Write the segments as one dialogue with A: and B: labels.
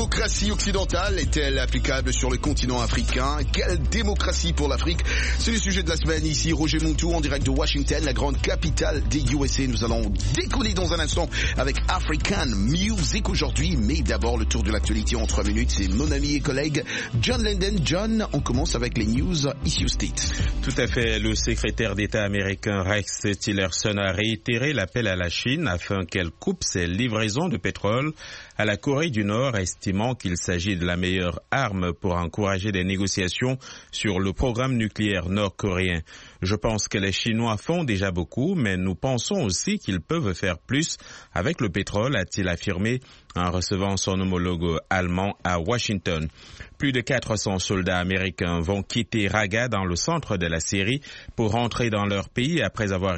A: démocratie occidentale est-elle applicable sur le continent africain? Quelle démocratie pour l'Afrique? C'est le sujet de la semaine ici. Roger Montou en direct de Washington, la grande capitale des USA. Nous allons décoller dans un instant avec African Music aujourd'hui. Mais d'abord, le tour de l'actualité en 3 minutes. C'est mon ami et collègue John Linden. John, on commence avec les news ici au States.
B: Tout à fait. Le secrétaire d'État américain Rex Tillerson a réitéré l'appel à la Chine afin qu'elle coupe ses livraisons de pétrole à la Corée du Nord, estimant qu'il s'agit de la meilleure arme pour encourager des négociations sur le programme nucléaire nord-coréen. Je pense que les Chinois font déjà beaucoup, mais nous pensons aussi qu'ils peuvent faire plus avec le pétrole, a-t-il affirmé en recevant son homologue allemand à Washington. Plus de 400 soldats américains vont quitter Raqqa dans le centre de la Syrie pour rentrer dans leur pays après avoir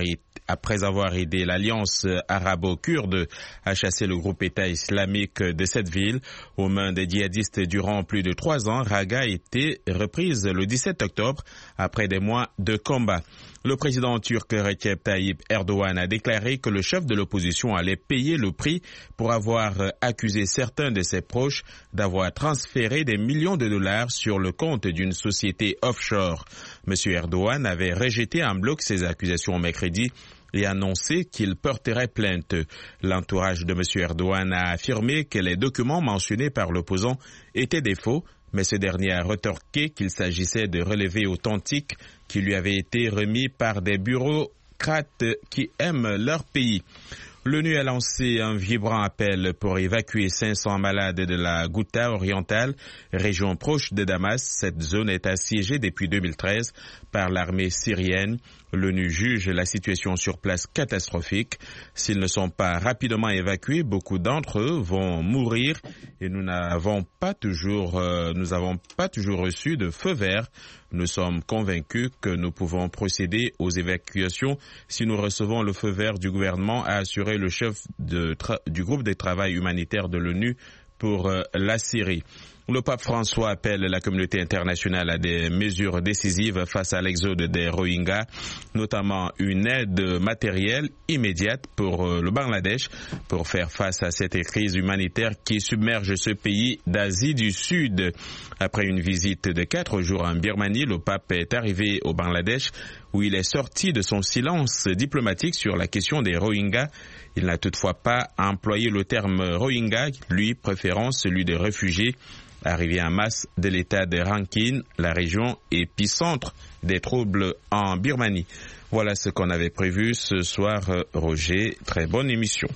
B: aidé l'Alliance arabo-kurde à chasser le groupe État islamique de cette ville aux mains des djihadistes durant plus de 3 ans. Raqqa a été reprise le 17 octobre après des mois de combat. Le président turc Recep Tayyip Erdogan a déclaré que le chef de l'opposition allait payer le prix pour avoir accusé certains de ses proches d'avoir transféré des millions de dollars sur le compte d'une société offshore. M. Erdogan avait rejeté en bloc ces accusations mercredi et annoncé qu'il porterait plainte. L'entourage de M. Erdogan a affirmé que les documents mentionnés par l'opposant étaient des faux, mais ce dernier a retorqué qu'il s'agissait de relevés authentiques qui lui avaient été remis par des bureaucrates qui aiment leur pays. L'ONU a lancé un vibrant appel pour évacuer 500 malades de la Ghouta orientale, région proche de Damas. Cette zone est assiégée depuis 2013 par l'armée syrienne. L'ONU juge la situation sur place catastrophique. S'ils ne sont pas rapidement évacués, beaucoup d'entre eux vont mourir et nous n'avons pas toujours reçu de feu vert. Nous sommes convaincus que nous pouvons procéder aux évacuations si nous recevons le feu vert du gouvernement, a assuré le chef du groupe de travail humanitaire de l'ONU pour la Syrie. Le pape François appelle la communauté internationale à des mesures décisives face à l'exode des Rohingyas, notamment une aide matérielle immédiate pour le Bangladesh pour faire face à cette crise humanitaire qui submerge ce pays d'Asie du Sud. Après une visite de 4 jours en Birmanie, le pape est arrivé au Bangladesh où il est sorti de son silence diplomatique sur la question des Rohingyas. Il n'a toutefois pas employé le terme Rohingya, lui préférant celui de réfugiés arrivés en masse de l'état de Rakhine, la région épicentre des troubles en Birmanie. Voilà ce qu'on avait prévu ce soir, Roger. Très bonne émission.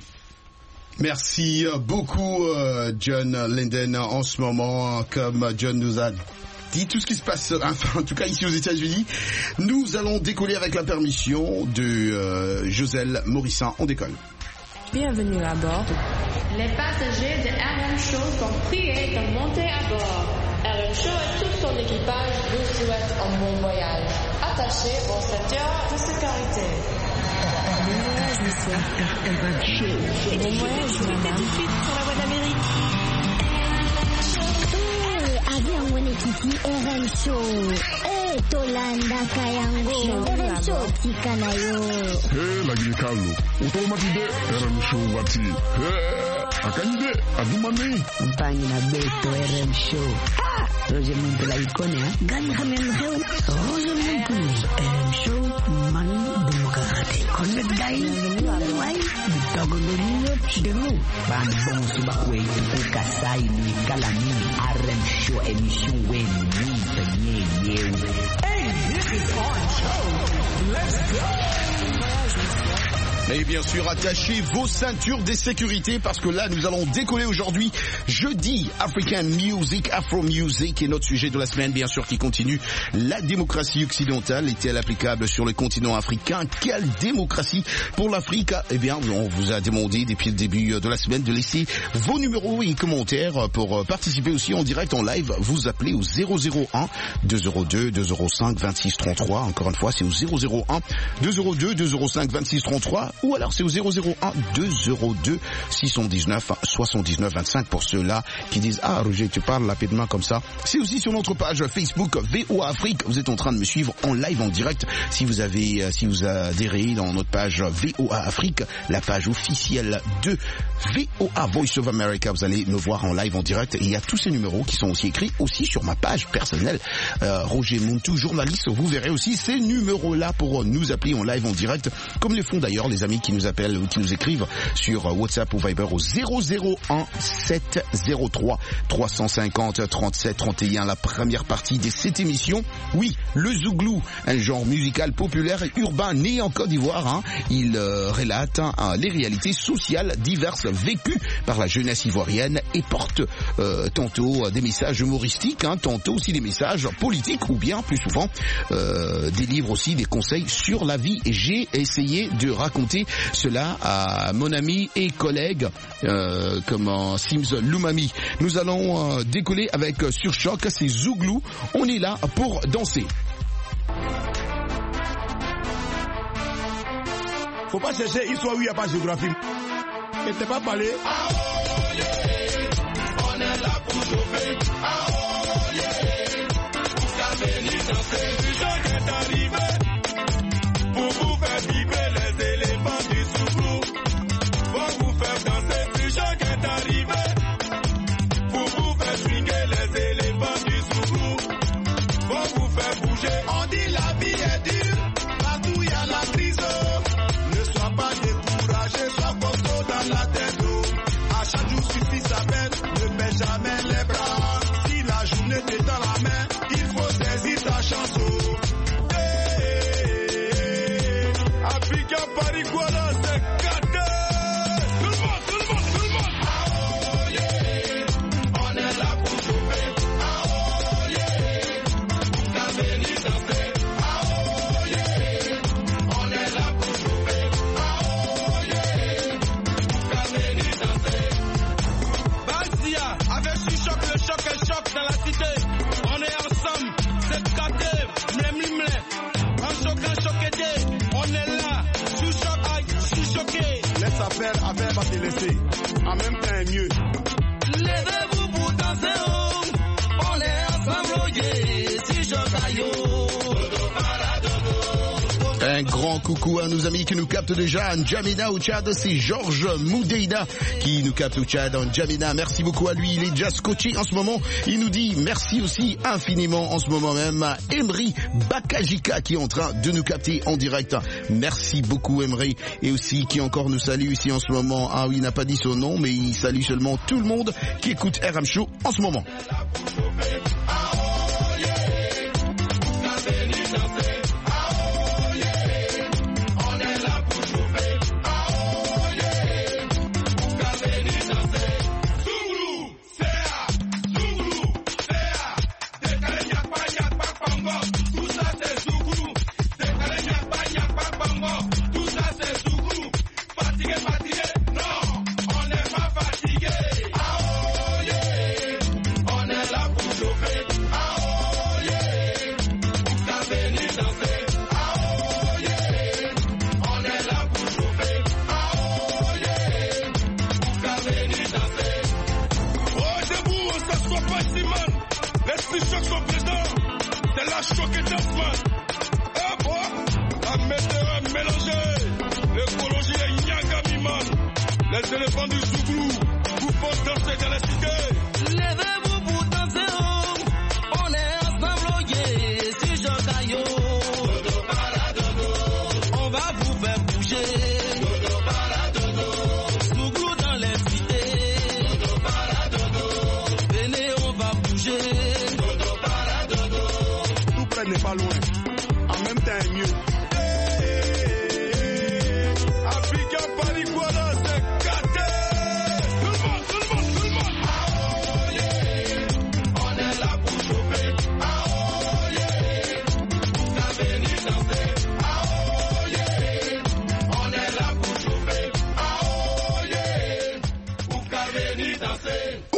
A: Merci beaucoup, John Linden. En ce moment, comme John nous a dit tout ce qui se passe, enfin, en tout cas ici aux États-Unis, nous allons décoller avec la permission de Joselle Morissin. On décolle.
C: Bienvenue à bord.
D: Les passagers de RM Show sont priés de monter à bord. RM Show et tout son équipage vous souhaitent un bon voyage. Attachez vos ceintures de sécurité.
C: Bon voyage, monsieur. Bon voyage, madame. Tout de suite sur la voie d'Amérique.
E: Avion Wenekiti RM Show. Tolanda Kayango. RM Show Tikanayo.
F: Lagi Carlo. Automatique RM Show Wati. Akande Adumani.
G: Mpangi na Beto RM Show. Roger Montu la ikone ha.
E: Gani khamen xew.
G: Roger Montu RM Show man dum ko xate. Kon net gay way dogo lu ñep deglu. Ban bon suba ko yi ko kasay ni kala ni RM Show émission wen ni tanye yew.
H: Hey, this is our show. Let's go.
A: Et bien sûr, attachez vos ceintures de sécurité parce que là, nous allons décoller aujourd'hui, jeudi, African Music, Afro Music, et notre sujet de la semaine, bien sûr, qui continue. La démocratie occidentale est-elle applicable sur le continent africain? Quelle démocratie pour l'Afrique? Eh bien, on vous a demandé depuis le début de la semaine de laisser vos numéros et commentaires pour participer aussi en direct, en live. Vous appelez au 001 202 205 26 33. Encore une fois, c'est au 001 202 205 26 33. ou alors c'est au 001 202 619 79 25 pour ceux-là qui disent « Ah Roger, tu parles rapidement comme ça ». C'est aussi sur notre page Facebook VOA Afrique. Vous êtes en train de me suivre en live, en direct. Si vous adhérez dans notre page VOA Afrique, la page officielle de VOA Voice of America, vous allez me voir en live, en direct. Et il y a tous ces numéros qui sont aussi écrits aussi sur ma page personnelle. Roger Muntu, journaliste, vous verrez aussi ces numéros-là pour nous appeler en live, en direct, comme le font d'ailleurs les amis qui nous appellent ou qui nous écrivent sur WhatsApp ou Viber au 001 703 350 37 31. La première partie de cette émission. Oui, le zouglou, un genre musical populaire et urbain né en Côte d'Ivoire. Hein. Il relate les réalités sociales diverses vécues par la jeunesse ivoirienne et porte tantôt des messages humoristiques, hein, tantôt aussi des messages politiques ou bien plus souvent délivre aussi des conseils sur la vie. Et j'ai essayé de raconter cela à mon ami et collègue comme Sims Lumami. Nous allons décoller avec Sur Choc, c'est Zouglou. On est là pour danser.
I: Faut pas chercher histoire où il n'y a pas de géographie. Et t'es pas parlé. On est là pour sauver. Vous avez venir danser. Du choc est arrivé. Pour vous faire vibrer les éléments du Zouglou. Pour vous faire danser. Du choc est arrivé. Pour vous faire swinguer les éléments du Zouglou. Pour vous faire bouger. On dit la vie est dure. Partout il y a la crise. Pas découragé, sois costaud dans la tête. À chaque jour suffit sa peine, ne baisse jamais les bras. Si la journée t'est dans la main, il faut saisir ta chance. Africain Paris, voilà, c'est gâté. Tout le monde, tout le monde, tout le monde. Ah oh yeah, on est là pour sauver. Ah oh yeah, vous avez venir danser. Ah oh yeah, on est là pour sauver. Avec ce choc, le choc est choc dans la cité. On est ensemble, c'est gâté, mlemlemle. Un choc aidé, on est là. Sous choc, aïe, sous choqué. Laisse affaire, affaire va te laisser. En même temps, est mieux. Levez-vous pour danser, on est ensemble, yeah. Si choc aïe,
A: un grand coucou à nos amis qui nous captent déjà en N'Djamena au Tchad. C'est Georges Moudeida qui nous capte au Tchad en N'Djamena. Merci beaucoup à lui. Il est déjà scotché en ce moment. Il nous dit merci aussi infiniment en ce moment même à Emery Bakajika qui est en train de nous capter en direct. Merci beaucoup Emery. Et aussi qui encore nous salue ici en ce moment. Ah oui, il n'a pas dit son nom mais il salue seulement tout le monde qui écoute RM Show en ce moment.
I: Les éléphants du Zouglou, vous font danser dans la cité. Levez-vous pour danser, on est ensemble, yeah. Si je caillou, on va vous faire bouger. Zouglou dans les cités. Venez, on va bouger. Tout près n'est pas loin. En même temps, mieux.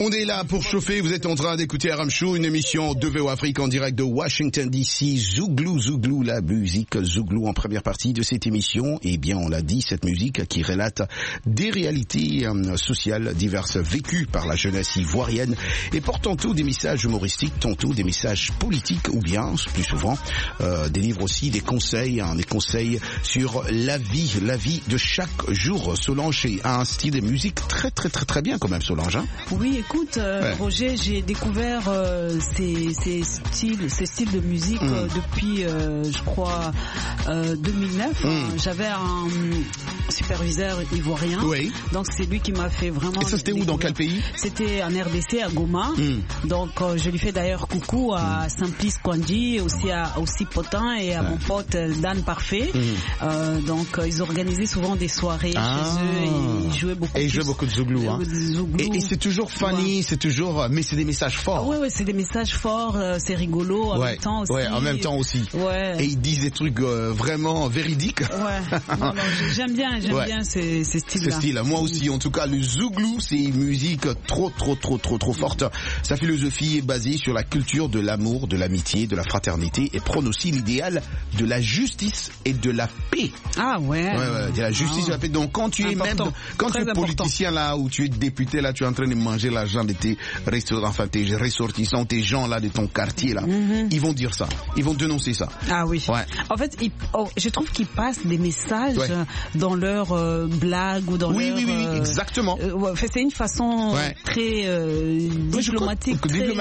A: On est là pour chauffer, vous êtes en train d'écouter RM Show, une émission de VO Afrique en direct de Washington DC, Zouglou, la musique Zouglou en première partie de cette émission. Eh bien, on l'a dit, cette musique qui relate des réalités sociales diverses vécues par la jeunesse ivoirienne et porte tantôt des messages humoristiques, tantôt des messages politiques ou bien, plus souvent, délivre aussi des conseils sur la vie de chaque jour. Solange a un style de musique très bien quand même, Solange, hein?
J: Oui, écoute, Roger, j'ai découvert ces styles de musique depuis, je crois, 2009. J'avais un superviseur ivoirien, donc c'est lui qui m'a fait vraiment...
A: Et ça, c'était où, dans quel pays?
J: C'était en RDC, à Goma. Donc, je lui fais d'ailleurs coucou à Simplice Kwandi, aussi à Potin et à mon pote Dan Parfait. Donc, ils organisaient souvent des soirées chez eux et ils jouaient beaucoup.
A: Et ils jouaient beaucoup de Zouglou, hein. Et c'est toujours funny, c'est toujours, mais c'est des messages forts.
J: Ouais, c'est des messages forts, c'est rigolo en même temps aussi.
A: Ouais, en même temps aussi.
J: Ouais.
A: Et ils disent des trucs vraiment véridiques.
J: Ouais. Non, j'aime bien ces styles-là.
A: Ce style, moi aussi. En tout cas, le Zouglou, c'est une musique trop forte. Sa philosophie est basée sur la culture de l'amour, de l'amitié, de la fraternité et prône aussi l'idéal de la justice et de la paix.
J: Ah ouais.
A: Ouais, de la justice et de la paix. Donc quand tu es politicien là, ou tu es député là, tu es en train de manger l'argent de tes ressortissants, tes gens là de ton quartier là, ils vont dire ça, ils vont dénoncer ça.
J: Ah oui.
A: Ouais.
J: En fait, je trouve qu'ils passent des messages dans leurs blagues ou dans leurs...
A: Oui, exactement.
J: C'est une façon très diplomatique.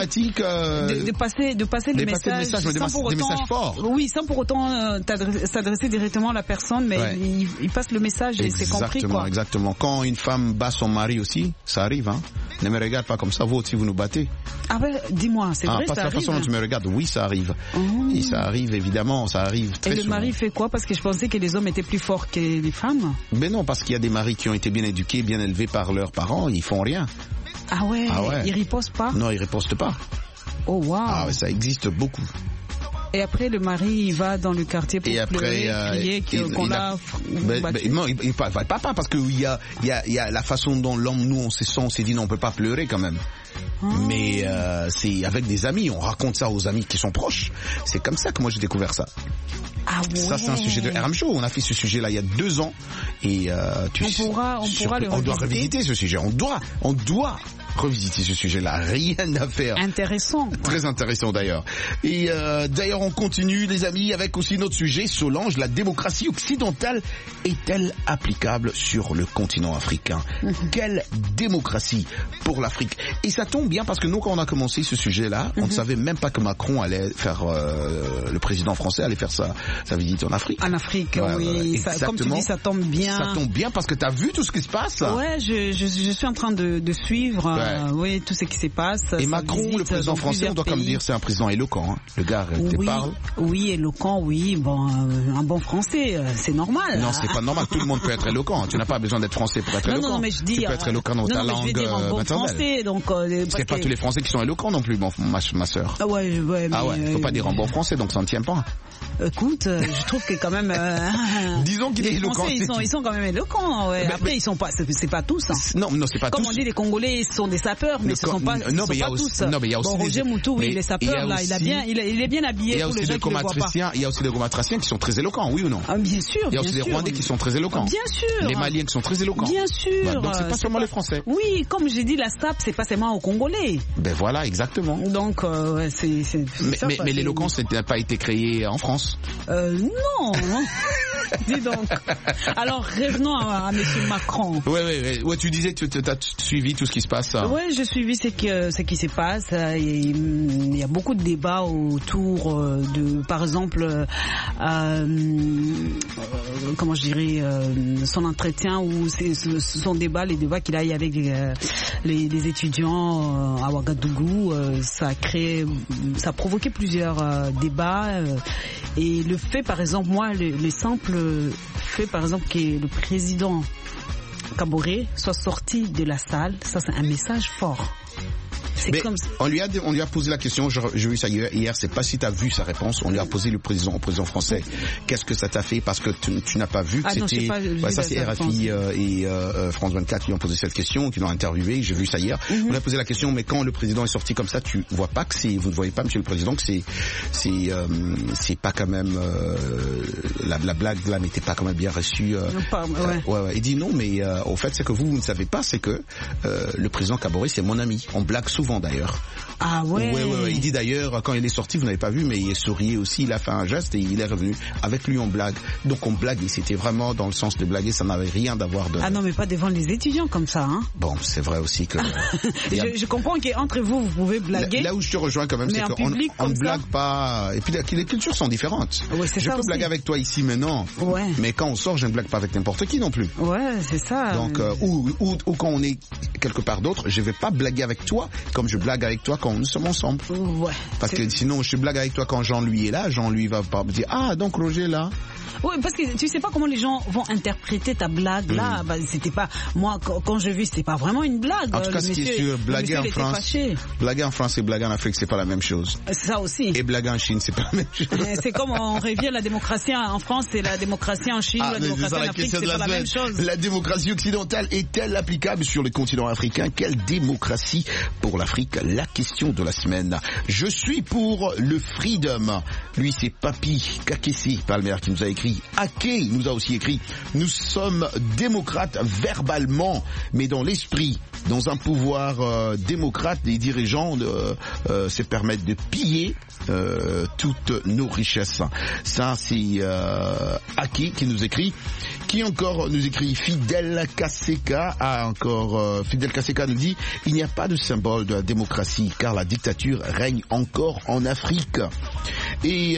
J: De passer le message.
A: Des messages forts.
J: Oui, sans pour autant s'adresser directement à la personne, mais il passe le message et c'est compris, quoi.
A: Exactement. Quand une femme bat son mari aussi, ça arrive, hein. Ne me regarde pas comme ça, vous aussi vous nous battez.
J: Ah ouais, dis-moi, c'est vrai, ça arrive.
A: Pas de la façon dont tu me regardes, oui, ça arrive. Et ça arrive, évidemment, ça arrive très souvent.
J: Et le mari fait quoi? Parce que je pensais que les hommes étaient plus forts que les femmes.
A: Mais non, parce qu'il y a des maris qui ont été bien éduqués, bien élevés par leurs parents, ils font rien.
J: Ah ouais. Ils ripostent pas?
A: Non, ils ripostent pas.
J: Oh wow.
A: Ah ouais, ça existe beaucoup.
J: Et après, le mari, il va dans le quartier pour crier qu'on l'a battu.
A: Non, il va pas parce qu'il y a la façon dont l'homme, nous, on s'est dit non, on peut pas pleurer quand même. Mais c'est avec des amis, on raconte ça aux amis qui sont proches. C'est comme ça que moi j'ai découvert ça.
J: Ah ouais.
A: Ça, c'est un sujet de RM Show. On a fait ce sujet-là il y a 2 ans. Et on doit revisiter ce sujet. On doit revisiter ce sujet-là. Rien à faire.
J: Intéressant.
A: Très intéressant d'ailleurs. Et d'ailleurs, on continue, les amis, avec aussi notre sujet. Solange, la démocratie occidentale est-elle applicable sur le continent africain? Quelle démocratie pour l'Afrique? Et ça tombe bien parce que nous, quand on a commencé ce sujet-là, on ne savait même pas que Macron allait faire, le président français allait faire sa visite en Afrique.
J: En Afrique, oui. Ça, comme tu dis, ça tombe bien.
A: Ça tombe bien parce que tu as vu tout ce qui se passe.
J: Ouais, je suis en train de suivre tout ce qui se passe.
A: Et Macron, le président français, on doit comme dire, c'est un président éloquent. Hein. Le gars, il parle.
J: Oui, éloquent, oui. Bon, un bon français, c'est normal.
A: Non, c'est pas normal. Tout le monde peut être éloquent. Tu n'as pas besoin d'être français pour être éloquent.
J: Non, mais je dis,
A: tu peux être éloquent dans ta langue maternelle. C'est pas tous les Français qui sont éloquents non plus, ma sœur.
J: Ah ouais,
A: faut pas dire en bon français, donc ça ne tient pas.
J: Écoute, je trouve que quand même...
A: disons qu'il est éloquent.
J: Ils sont quand même éloquents. Ouais. Après, ils sont pas... C'est pas tous. Hein.
A: Non, c'est pas tous.
J: Comme on dit, les Congolais sont des sapeurs, mais ce sont pas tous.
A: Non, mais il y a aussi
J: Roger Moutou, oui, les sapeurs, là, il est bien habillé pour les gens qui le voient pas.
A: Il y a aussi des Gomatraciens qui sont très éloquents, oui ou non?
J: Bien sûr.
A: Il y a aussi des Rwandais qui sont très éloquents.
J: Bien sûr.
A: Les Maliens qui sont très éloquents.
J: Bien sûr.
A: Donc c'est pas seulement les Français.
J: Oui, comme j'ai dit, la SAP, c'est pas seulement aux Congolais.
A: Ben voilà, exactement.
J: Donc, c'est ça.
A: Mais l'éloquence n'a pas été créée en France.
J: Non. Dis donc. Alors revenons à M. Macron.
A: Ouais, tu disais que tu as suivi tout ce qui se passe.
J: Ouais, j'ai suivi ce qui se passe. Il y a beaucoup de débats autour de, par exemple, comment je dirais, son entretien ou son débat, les débats qu'il a eu avec les étudiants à Ouagadougou. Ça a provoqué plusieurs débats. Et le fait, par exemple, moi, le simple fait, par exemple, que le président Kaboré soit sorti de la salle, ça c'est un message fort. C'est comme ça.
A: On lui a posé la question, j'ai vu ça hier, c'est pas si tu as vu sa réponse, on lui a posé au président français, qu'est-ce que ça t'a fait, parce que tu n'as pas vu que c'était... ça c'est RFI et France 24 qui ont posé cette question, qui l'ont interviewé, j'ai vu ça hier. On lui a posé la question, mais quand le président est sorti comme ça, tu vois pas que vous ne voyez pas, monsieur le président, que c'est pas quand même... la blague là n'était pas quand même bien reçue. Il dit non, mais au fait, c'est que vous ne savez pas, c'est que le président Kaboré, c'est mon ami. On blague souvent d'ailleurs.
J: Ah ouais.
A: Il dit d'ailleurs, quand il est sorti, vous n'avez pas vu, mais il souriait aussi, il a fait un geste et il est revenu. Avec lui, on blague. Donc on blague, et c'était vraiment dans le sens de blaguer, ça n'avait rien d'avoir de...
J: Ah non, mais pas devant les étudiants comme ça, hein.
A: Bon, c'est vrai aussi que...
J: je comprends qu'entre vous pouvez blaguer.
A: Là où je te rejoins quand même, c'est qu'on ne blague pas... Et puis les cultures sont différentes.
J: Ouais,
A: je peux blaguer avec toi ici maintenant, mais quand on sort, je ne blague pas avec n'importe qui non plus.
J: Ouais, c'est ça.
A: Donc, ou quand on est quelque part d'autre, je ne vais pas blaguer avec toi comme je blague avec toi quand nous sommes ensemble.
J: Ouais.
A: Parce que sinon, je blague avec toi quand Jean-Louis est là, Jean-Louis va pas me dire « Ah, donc Roger est là ».
J: Oui, parce que tu sais pas comment les gens vont interpréter ta blague là. C'était pas moi quand je vis, c'était pas vraiment une blague.
A: En tout cas, ce qui est sûr, blaguer en France et blaguer en Afrique, c'est pas la même chose.
J: C'est ça aussi.
A: Et blaguer en Chine, c'est pas la même chose.
J: C'est comme on revient la démocratie en France et la démocratie en Chine, la démocratie en Afrique, c'est pas la même chose.
A: La démocratie occidentale est-elle applicable sur le continent africain? Quelle démocratie pour l'Afrique? La question de la semaine. Je suis pour le freedom. Lui, c'est Papi Kakessi Palmer qui nous a écrit. Ake nous a aussi écrit: nous sommes démocrates verbalement, mais dans l'esprit, dans un pouvoir démocrate, les dirigeants se permettent de piller toutes nos richesses. Ça, c'est Ake qui nous écrit. Qui encore nous écrit? Fidel Kaseka a encore... Fidel Kaseka nous dit: il n'y a pas de symbole de la démocratie car la dictature règne encore en Afrique. Et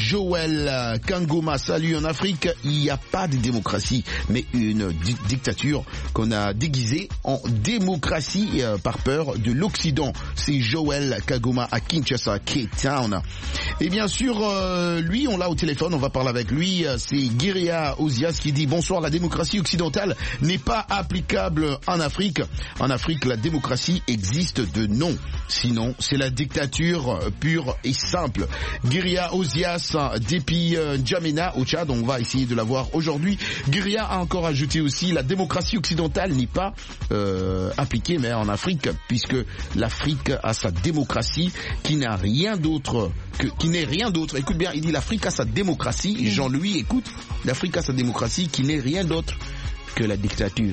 A: Joël Kangoma, salut, en Afrique, il n'y a pas de démocratie, mais une dictature qu'on a déguisée en démocratie par peur de l'Occident. C'est Joël Kangoma à Kinshasa, Cape Town. Et bien sûr, lui, on l'a au téléphone, on va parler avec lui. C'est Giria Ozias qui dit: bonsoir, la démocratie occidentale n'est pas applicable en Afrique. En Afrique, la démocratie existe de nom. Sinon, c'est la dictature pure et simple. Giria Ozias depuis N'Djamena au Tchad, on va essayer de la voir aujourd'hui. Giria a encore ajouté aussi: la démocratie occidentale n'est pas appliquée mais en Afrique, puisque l'Afrique a sa démocratie qui n'a rien d'autre qui n'est rien d'autre. Écoute bien, il dit l'Afrique a sa démocratie. Jean-Louis, écoute, l'Afrique a sa démocratie qui n'est rien d'autre que la dictature.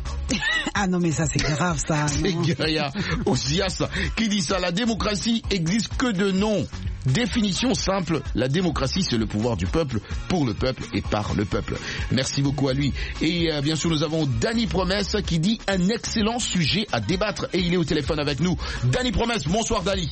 J: Ah non, mais ça c'est grave ça.
A: C'est Giria Ozias qui dit ça. La démocratie existe que de nom. Définition simple, la démocratie c'est le pouvoir du peuple, pour le peuple et par le peuple. Merci beaucoup à lui. Et bien sûr nous avons Danny Promesse qui dit un excellent sujet à débattre et il est au téléphone avec nous. Danny Promesse, bonsoir Danny.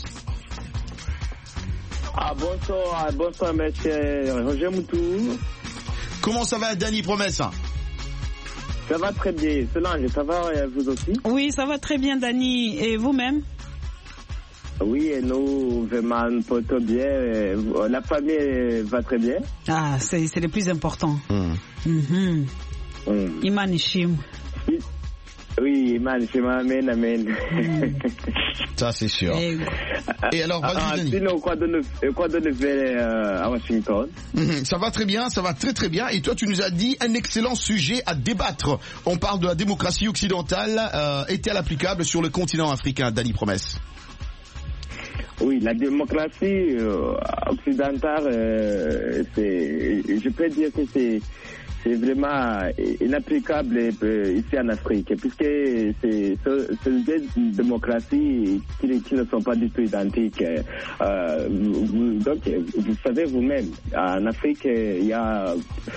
K: Bonsoir monsieur Roger Moutou.
A: Comment ça va Danny Promesse?
K: Ça va très bien. Solange, ça va vous aussi?
J: Oui, ça va très bien Danny. Et vous-même?
K: Oui, et nous, vraiment, plutôt bien. La famille va très bien.
J: Ah, c'est le plus important. Iman Ishim.
K: Oui, Iman Ishim, amen.
A: Ça, c'est sûr. Et alors, vas-y, Danny.
K: Sinon, quoi de nouvelles à Washington?
A: Ça va très bien, ça va très très bien. Et toi, tu nous as dit un excellent sujet à débattre. On parle de la démocratie occidentale. Est-elle applicable sur le continent africain, Danny Promesse?
K: Oui, la démocratie occidentale, je peux dire que c'est vraiment inapplicable ici en Afrique, puisque c'est des démocraties qui ne sont pas du tout identiques. Donc, vous savez vous-même, en Afrique, il y a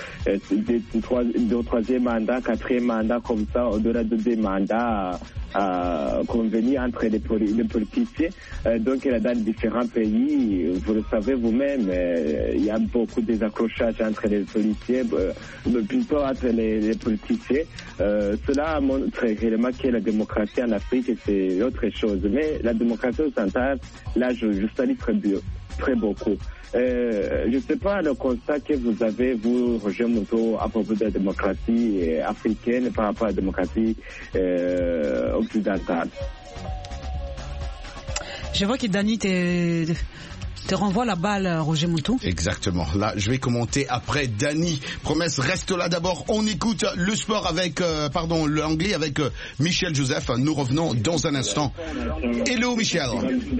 K: deux troisième mandat, quatrième mandat comme ça, au-delà de deux mandats convenus entre les politiciens. Donc, dans différents pays, vous le savez vous-même, il y a beaucoup de désaccrochages entre les policiers, plutôt entre les politiciens. Cela montre réellement que la démocratie en Afrique, c'est autre chose. Mais la démocratie occidentale, là, je salue très beaucoup. Je ne sais pas le constat que vous avez, vous, Roger Moutou, à propos de la démocratie africaine par rapport à la démocratie occidentale.
J: Je vois que Dani te renvoie la balle, Roger Montou.
A: Exactement. Là, je vais commenter après Dani. Promesse, reste là d'abord. On écoute le sport avec, l'anglais avec Michel Joseph. Nous revenons dans un instant. Hello, Michel.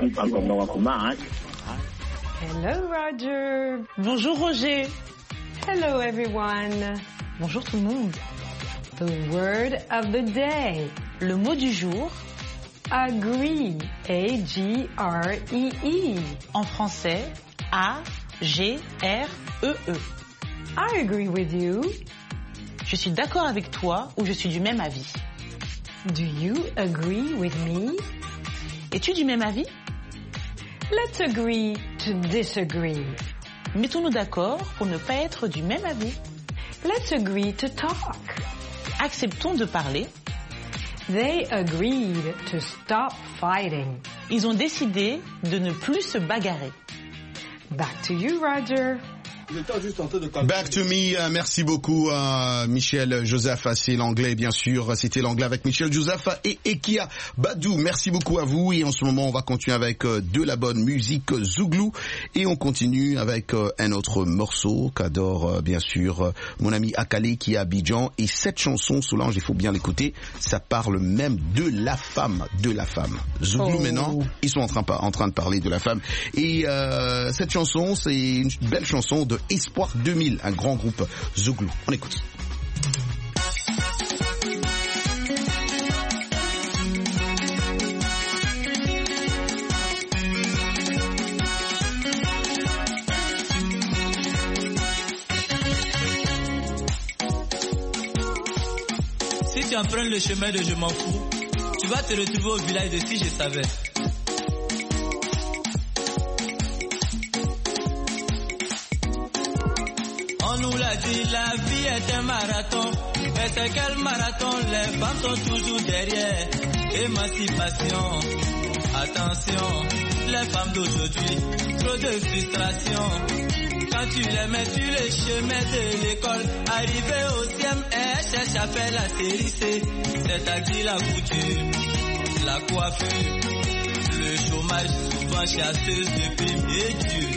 L: Hello, Roger. Bonjour, Roger. Hello, everyone. Bonjour tout le monde. The word of the day. Le mot du jour. Agree. A-G-R-E-E. En français, A-G-R-E-E. I agree with you. Je suis d'accord avec toi ou je suis du même avis. Do you agree with me? Es-tu du même avis? Let's agree to disagree. Mettons-nous d'accord pour ne pas être du même avis. Let's agree to talk. Acceptons de parler. They agreed to stop fighting. Ils ont décidé de ne plus se bagarrer. Back to you, Roger.
A: Back to me, merci beaucoup Michel Joseph, c'est l'anglais bien sûr, c'était l'anglais avec Michel Joseph et Ekia Badou, merci beaucoup à vous et en ce moment on va continuer avec de la bonne musique Zouglou et on continue avec un autre morceau qu'adore bien sûr mon ami Akale qui est à Abidjan et cette chanson Solange, il faut bien l'écouter, ça parle même de la femme. Zouglou maintenant, ils sont en train de parler de la femme et cette chanson c'est une belle chanson de Espoir 2000, un grand groupe Zouglou. On écoute.
M: Si tu empruntes le chemin de Je m'en fous, tu vas te retrouver au village de Si je savais. On nous l'a dit, la vie est un marathon. Mais c'est quel marathon? Les femmes sont toujours derrière. Émancipation, attention. Les femmes d'aujourd'hui, trop de frustration. Quand tu les mets sur le chemin de l'école, arrivé au CM, elles cherchent à faire la série C. C'est-à-dire la couture, la coiffure, le chômage, souvent chasseuse de primes et Dieu.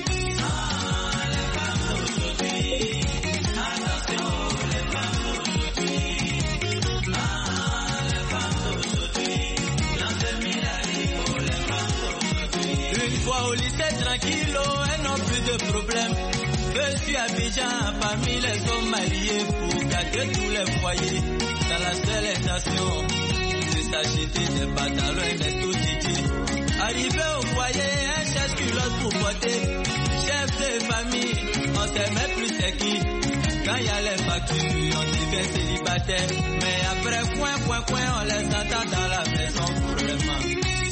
M: Au lycée tranquille, elles n'ont plus de problème. Je suis à Abidjan, parmi les hommes mariés pour gâter tous les foyers. Dans la seule intention de s'acheter des pantalons et des tout-titi. Arrivé au foyer, elles cherchent culotte pour porter. Chef de famille, on sait même plus c'est qui. Quand il y a les factures, on devient célibataire. Mais après, coin, on les entend dans la maison pour vraiment.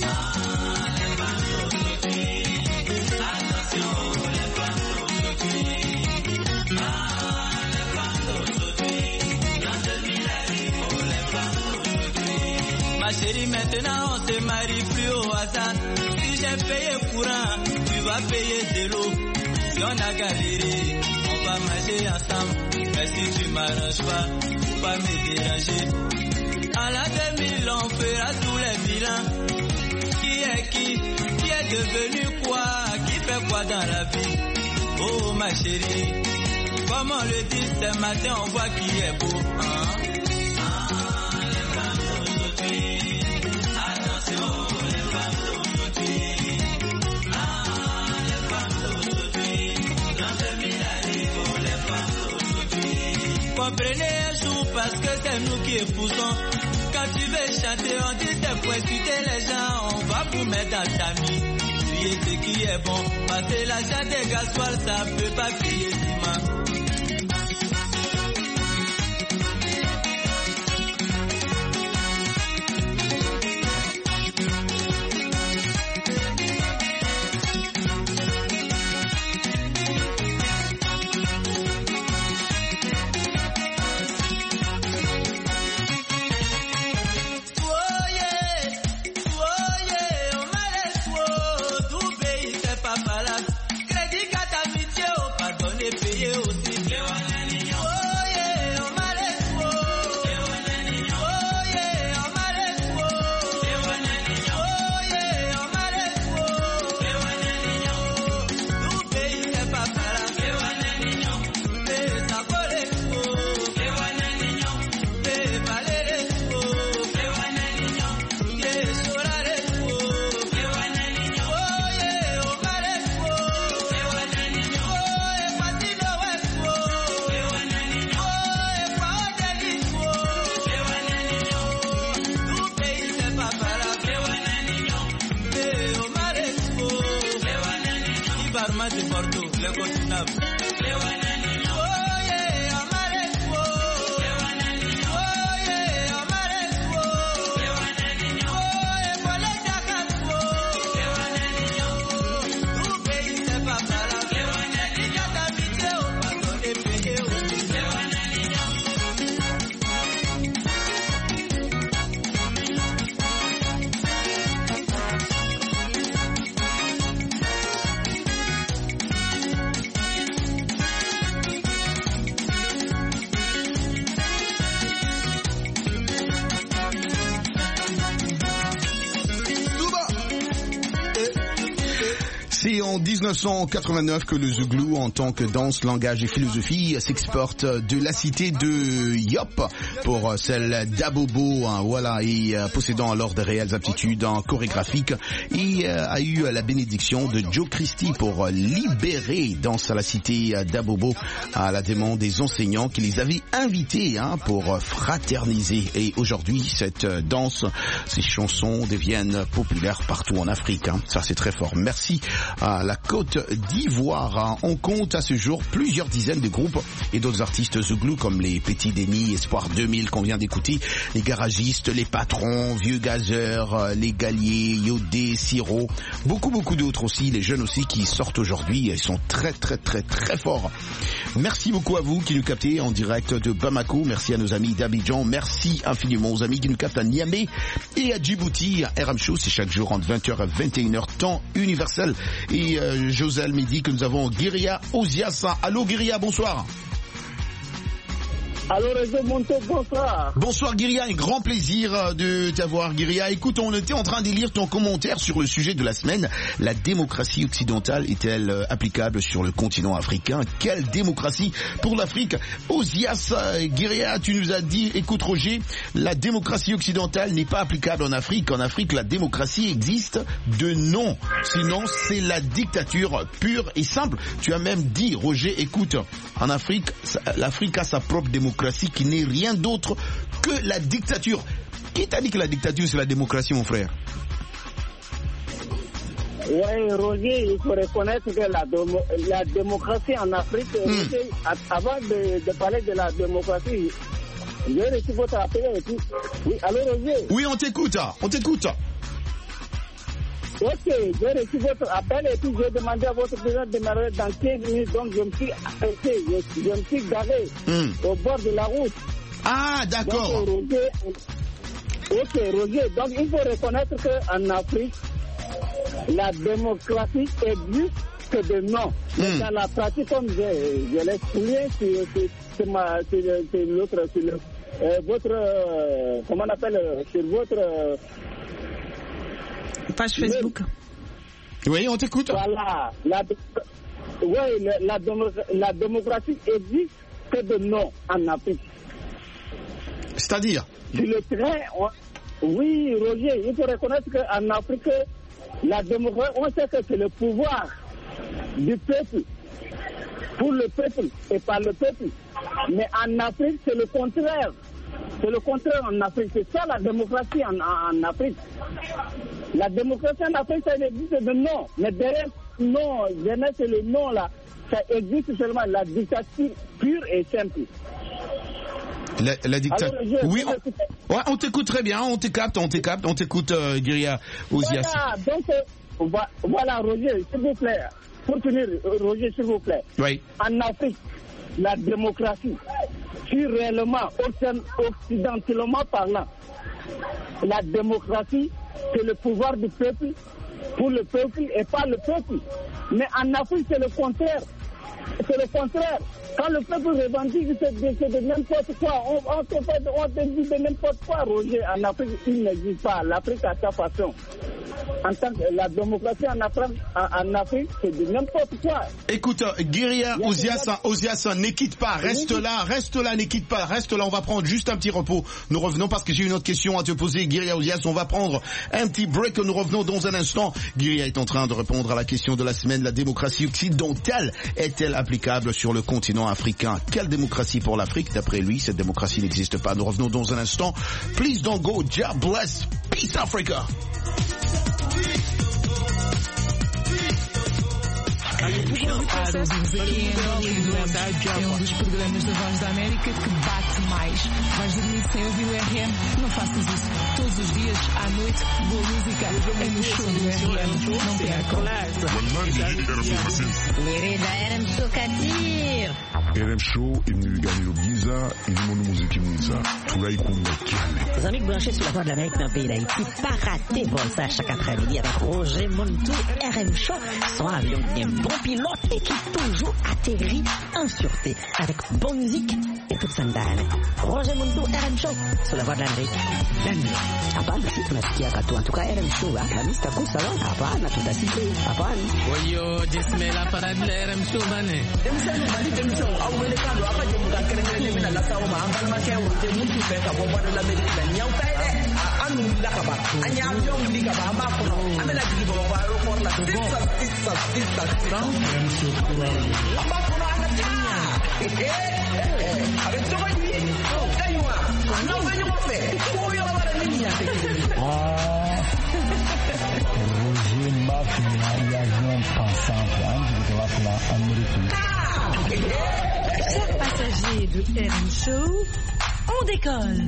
M: Ma chérie, maintenant on se marie plus au hasard. Si j'ai payé courant, tu vas payer de l'eau. Si on a galéré, on va manger ensemble. Mais si tu m'arranges pas, faut pas me déranger. En l'an 2000, on fera tous les bilans. Qui est devenu quoi? Qui fait quoi dans la vie? Oh ma chérie, comme on le dit ce matin, on voit qui est beau, hein? Comprenez un jour parce que c'est nous qui épousons. Quand tu veux chanter, on dit c'est pour exciter les gens. On va vous mettre dans ta mie. Crier ce qui est bon. Passer l'argent des gasoil, ça peut pas crier ciment. Crédit carte amitié, oh pardonnez, payez aussi. pharmacie Bordeaux, le Cotinab.
A: C'est en 1989 que le Zouglou, en tant que danse, langage et philosophie, s'exporte de la cité de Yop pour celle d'Abobo, voilà, et possédant alors de réelles aptitudes chorégraphiques, et a eu la bénédiction de Joe Christie pour libérer Danse à la cité d'Abobo à la demande des enseignants qui les avaient invités pour fraterniser. Et aujourd'hui, cette danse, ces chansons deviennent populaires partout en Afrique. Ça, c'est très fort. Merci à la Côte d'Ivoire. On compte à ce jour plusieurs dizaines de groupes et d'autres artistes Zouglou comme les Petits Denis, Espoir 2000 qu'on vient d'écouter, les Garagistes, les Patrons, Vieux Gazeurs, les Galiers, Yodé, Siro, beaucoup d'autres aussi, les jeunes aussi qui sortent aujourd'hui, ils sont très forts. Merci beaucoup à vous qui nous captez en direct de Bamako, merci à nos amis d'Abidjan, merci infiniment aux amis qui nous captent à Niamey et à Djibouti. RM Show, c'est chaque jour entre 20h et 21h, temps universel. Et Josel me dit que nous avons Guiria Oziasa. Allô Guiria, bonsoir.
N: Alors, bonsoir.
A: Bonsoir Guiria, un grand plaisir de t'avoir Guiria. Écoute, on était en train de lire ton commentaire sur le sujet de la semaine. La démocratie occidentale est-elle applicable sur le continent africain? Quelle démocratie pour l'Afrique? Ozias Guiria, tu nous as dit, écoute Roger, la démocratie occidentale n'est pas applicable en Afrique. En Afrique, la démocratie existe de nom. Sinon, c'est la dictature pure et simple. Tu as même dit, Roger, écoute, en Afrique, l'Afrique a sa propre démocratie qui n'est rien d'autre que la dictature. Qui t'a dit que la dictature c'est la démocratie, mon frère?
N: Oui, Roger, il faut reconnaître que la démocratie en Afrique, Roger, avant de parler de la démocratie, j'ai reçu votre appel et tout. Oui, allô Roger?
A: Oui, on t'écoute.
N: Ok, j'ai reçu votre appel et puis j'ai demandé à votre président de démarrer dans 15 minutes, donc je me suis arrêté, je me suis garé au bord de la route.
A: Ah, d'accord.
N: Donc, Roger, donc il faut reconnaître qu'en Afrique, la démocratie existe que de nom. Mais dans la pratique, comme je l'ai souligné, c'est votre, comment on appelle, sur votre...
J: page Facebook.
A: Oui, on t'écoute.
N: Voilà. La démocratie existe que de nom en Afrique.
A: C'est-à-dire?
N: Sur le terrain, oui, Roger, il faut reconnaître qu'en Afrique, la démocratie, on sait que c'est le pouvoir du peuple, pour le peuple et par le peuple. Mais en Afrique, c'est le contraire. C'est le contraire en Afrique. C'est ça la démocratie en Afrique. La démocratie en Afrique, ça existe de nom. Mais derrière non, c'est le nom là. Ça existe seulement la dictature pure et simple.
A: La dictature. Oui, on t'écoute très bien, on t'écoute, Guiria Ozias.
N: Voilà, donc, voilà, Roger, s'il vous plaît. Pour finir, Roger, s'il vous plaît.
A: Oui.
N: En Afrique, la démocratie, si réellement, occidentalement parlant, la démocratie, c'est le pouvoir du peuple, pour le peuple et par le peuple. Mais en Afrique, c'est le contraire. C'est le contraire. Quand le peuple revendique, c'est de n'importe quoi. On te dit de n'importe quoi, Roger. En Afrique, il n'existe pas. L'Afrique a sa façon. En tant que la démocratie en Afrique, c'est de n'importe quoi.
A: Écoute, Guiria Ozias, ne quitte pas, reste là, ne quitte pas, reste là, on va prendre juste un petit repos. Nous revenons parce que j'ai une autre question à te poser, Guiria Ozias, on va prendre un petit break, nous revenons dans un instant. Guiria est en train de répondre à la question de la semaine, la démocratie occidentale est-elle applicable sur le continent africain? Quelle démocratie pour l'Afrique? D'après lui, cette démocratie n'existe pas. Nous revenons dans un instant. Please don't go, God bless, peace Africa.
H: É dos programas da Voz da América que bate mais. Vais dormir sem ouvir o RM? Não faças isso. Todos os dias, à noite, boa música é no show do RM. Não percam.
F: RM Show, il nous gagne le Giza, il nous montre musique Giza. Tout là, il compte le
O: Les amis branchés sur la Voix de l'Amérique dans le pays d'Haïti, pas rater pour ça chaque après-midi avec Roger Montou, RM Show, son avion qui est un bon pilote et qui toujours atterrit en sûreté avec bonne musique et toute sandale. Roger Montou, RM Show, sur la Voix de l'Amérique. Hapana, si tunasikia katu. En tout cas, RM Show, Alhamisi takusa wa? Hapana, tutasikia. Hapana.
M: Oyo, jismela para RM Show bane.
C: Chers passagers de RM Show, on décolle.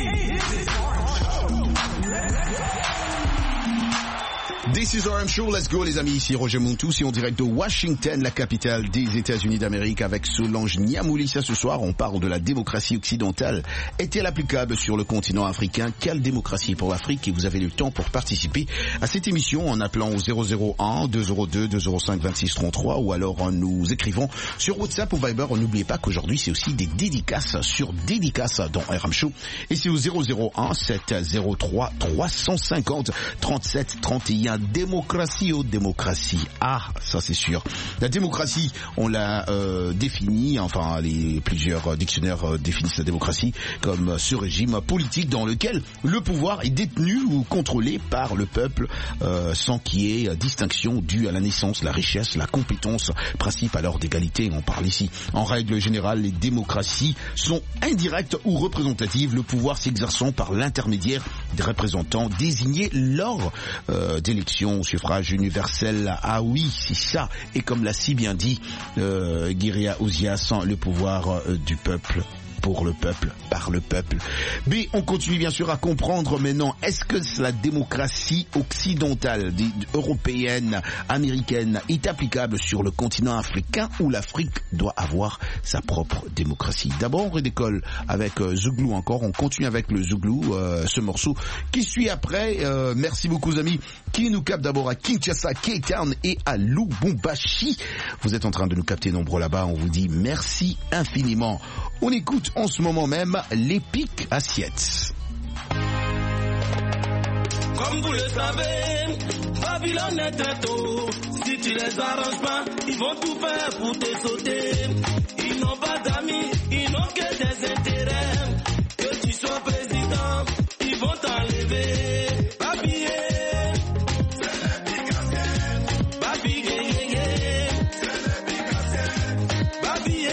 A: This is RM Show, let's go les amis, ici Roger Montou, c'est en direct de Washington, la capitale des États-Unis d'Amérique avec Solange Niamoulissa. Ce soir, on parle de la démocratie occidentale. Est-elle applicable sur le continent africain? Quelle démocratie pour l'Afrique? Et vous avez le temps pour participer à cette émission en appelant au 001 202 205 26 33 ou alors en nous écrivant sur WhatsApp ou Viber. N'oubliez pas qu'aujourd'hui, c'est aussi des dédicaces sur dédicaces dans RM Show. Et c'est au 001 703 350 37 31. Démocratie ou démocratie? Ah, ça c'est sûr. La démocratie, on l'a définie, enfin plusieurs dictionnaires définissent la démocratie comme ce régime politique dans lequel le pouvoir est détenu ou contrôlé par le peuple sans qu'il y ait distinction due à la naissance, la richesse, la compétence, principe alors d'égalité, on parle ici. En règle générale, les démocraties sont indirectes ou représentatives, le pouvoir s'exerçant par l'intermédiaire des représentants désignés lors d'élections au suffrage universel. Ah oui, c'est ça. Et comme l'a si bien dit Guiria Ozias, le pouvoir du peuple, pour le peuple, par le peuple. Mais on continue bien sûr à comprendre maintenant, est-ce que la démocratie occidentale, européenne, américaine est applicable sur le continent africain ou l'Afrique doit avoir sa propre démocratie? D'abord on redécolle avec Zouglou encore, on continue avec le Zouglou, ce morceau qui suit après. Merci beaucoup amis qui nous captent d'abord à Kinshasa, Cape Town et à Lubumbashi. Vous êtes en train de nous capter nombreux là-bas, on vous dit merci infiniment. On écoute en ce moment même l'épique Assiette.
I: Comme vous le savez, Babylone est très tôt. Si tu les arranges pas, ils vont tout faire pour te sauter. Ils n'ont pas d'amis, ils n'ont que des intérêts. Que tu sois président, ils vont t'enlever. Babillé, c'est l'épique Assiette. Babillé, c'est l'épique Assiette. Babillé.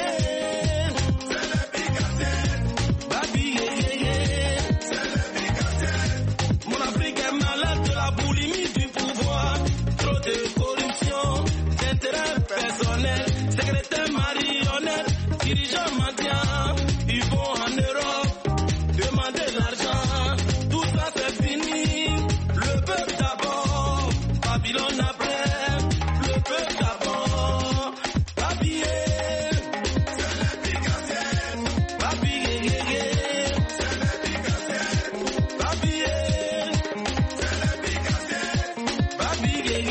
I: Secrétaire marionnette, dirigeant mendiant, ils vont en Europe demander de l'argent. Tout ça c'est fini, le peuple d'abord, Babylone après, le peuple d'abord. Babillé, c'est l'épique Assiette. Babillé, c'est l'épique Assiette. Babillé, c'est l'épique Assiette. Babillé,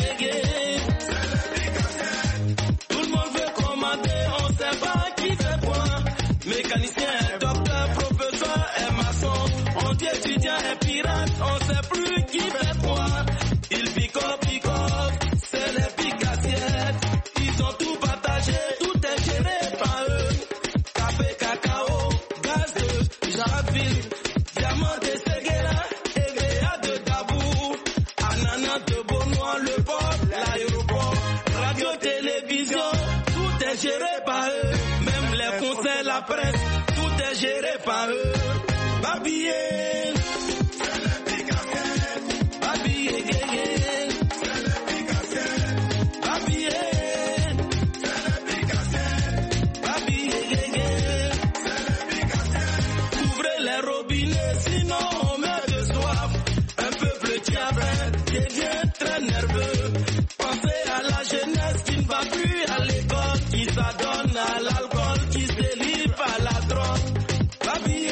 I: mécanicien, docteur, professeur et maçon. On dit étudiant et pirate, on sait plus qui fait quoi. Ils picotent, c'est l'épique Assiette. Ils ont tout partagé, tout est géré par eux. Café, cacao, gaz de Jaraville, diamant de Séguéla, EVA de Dabou, ananas de Beaunois, le port, l'aéroport, radio, télévision, tout est géré par eux. Même les conseils, la presse, tout est géré par eux. Babillé, c'est l'épique Assiette. Babillé, c'est l'épique Assiette. Babillé,
M: va plus à l'école, qui s'adonne à l'alcool, qui se livre à la drogue. Babillé.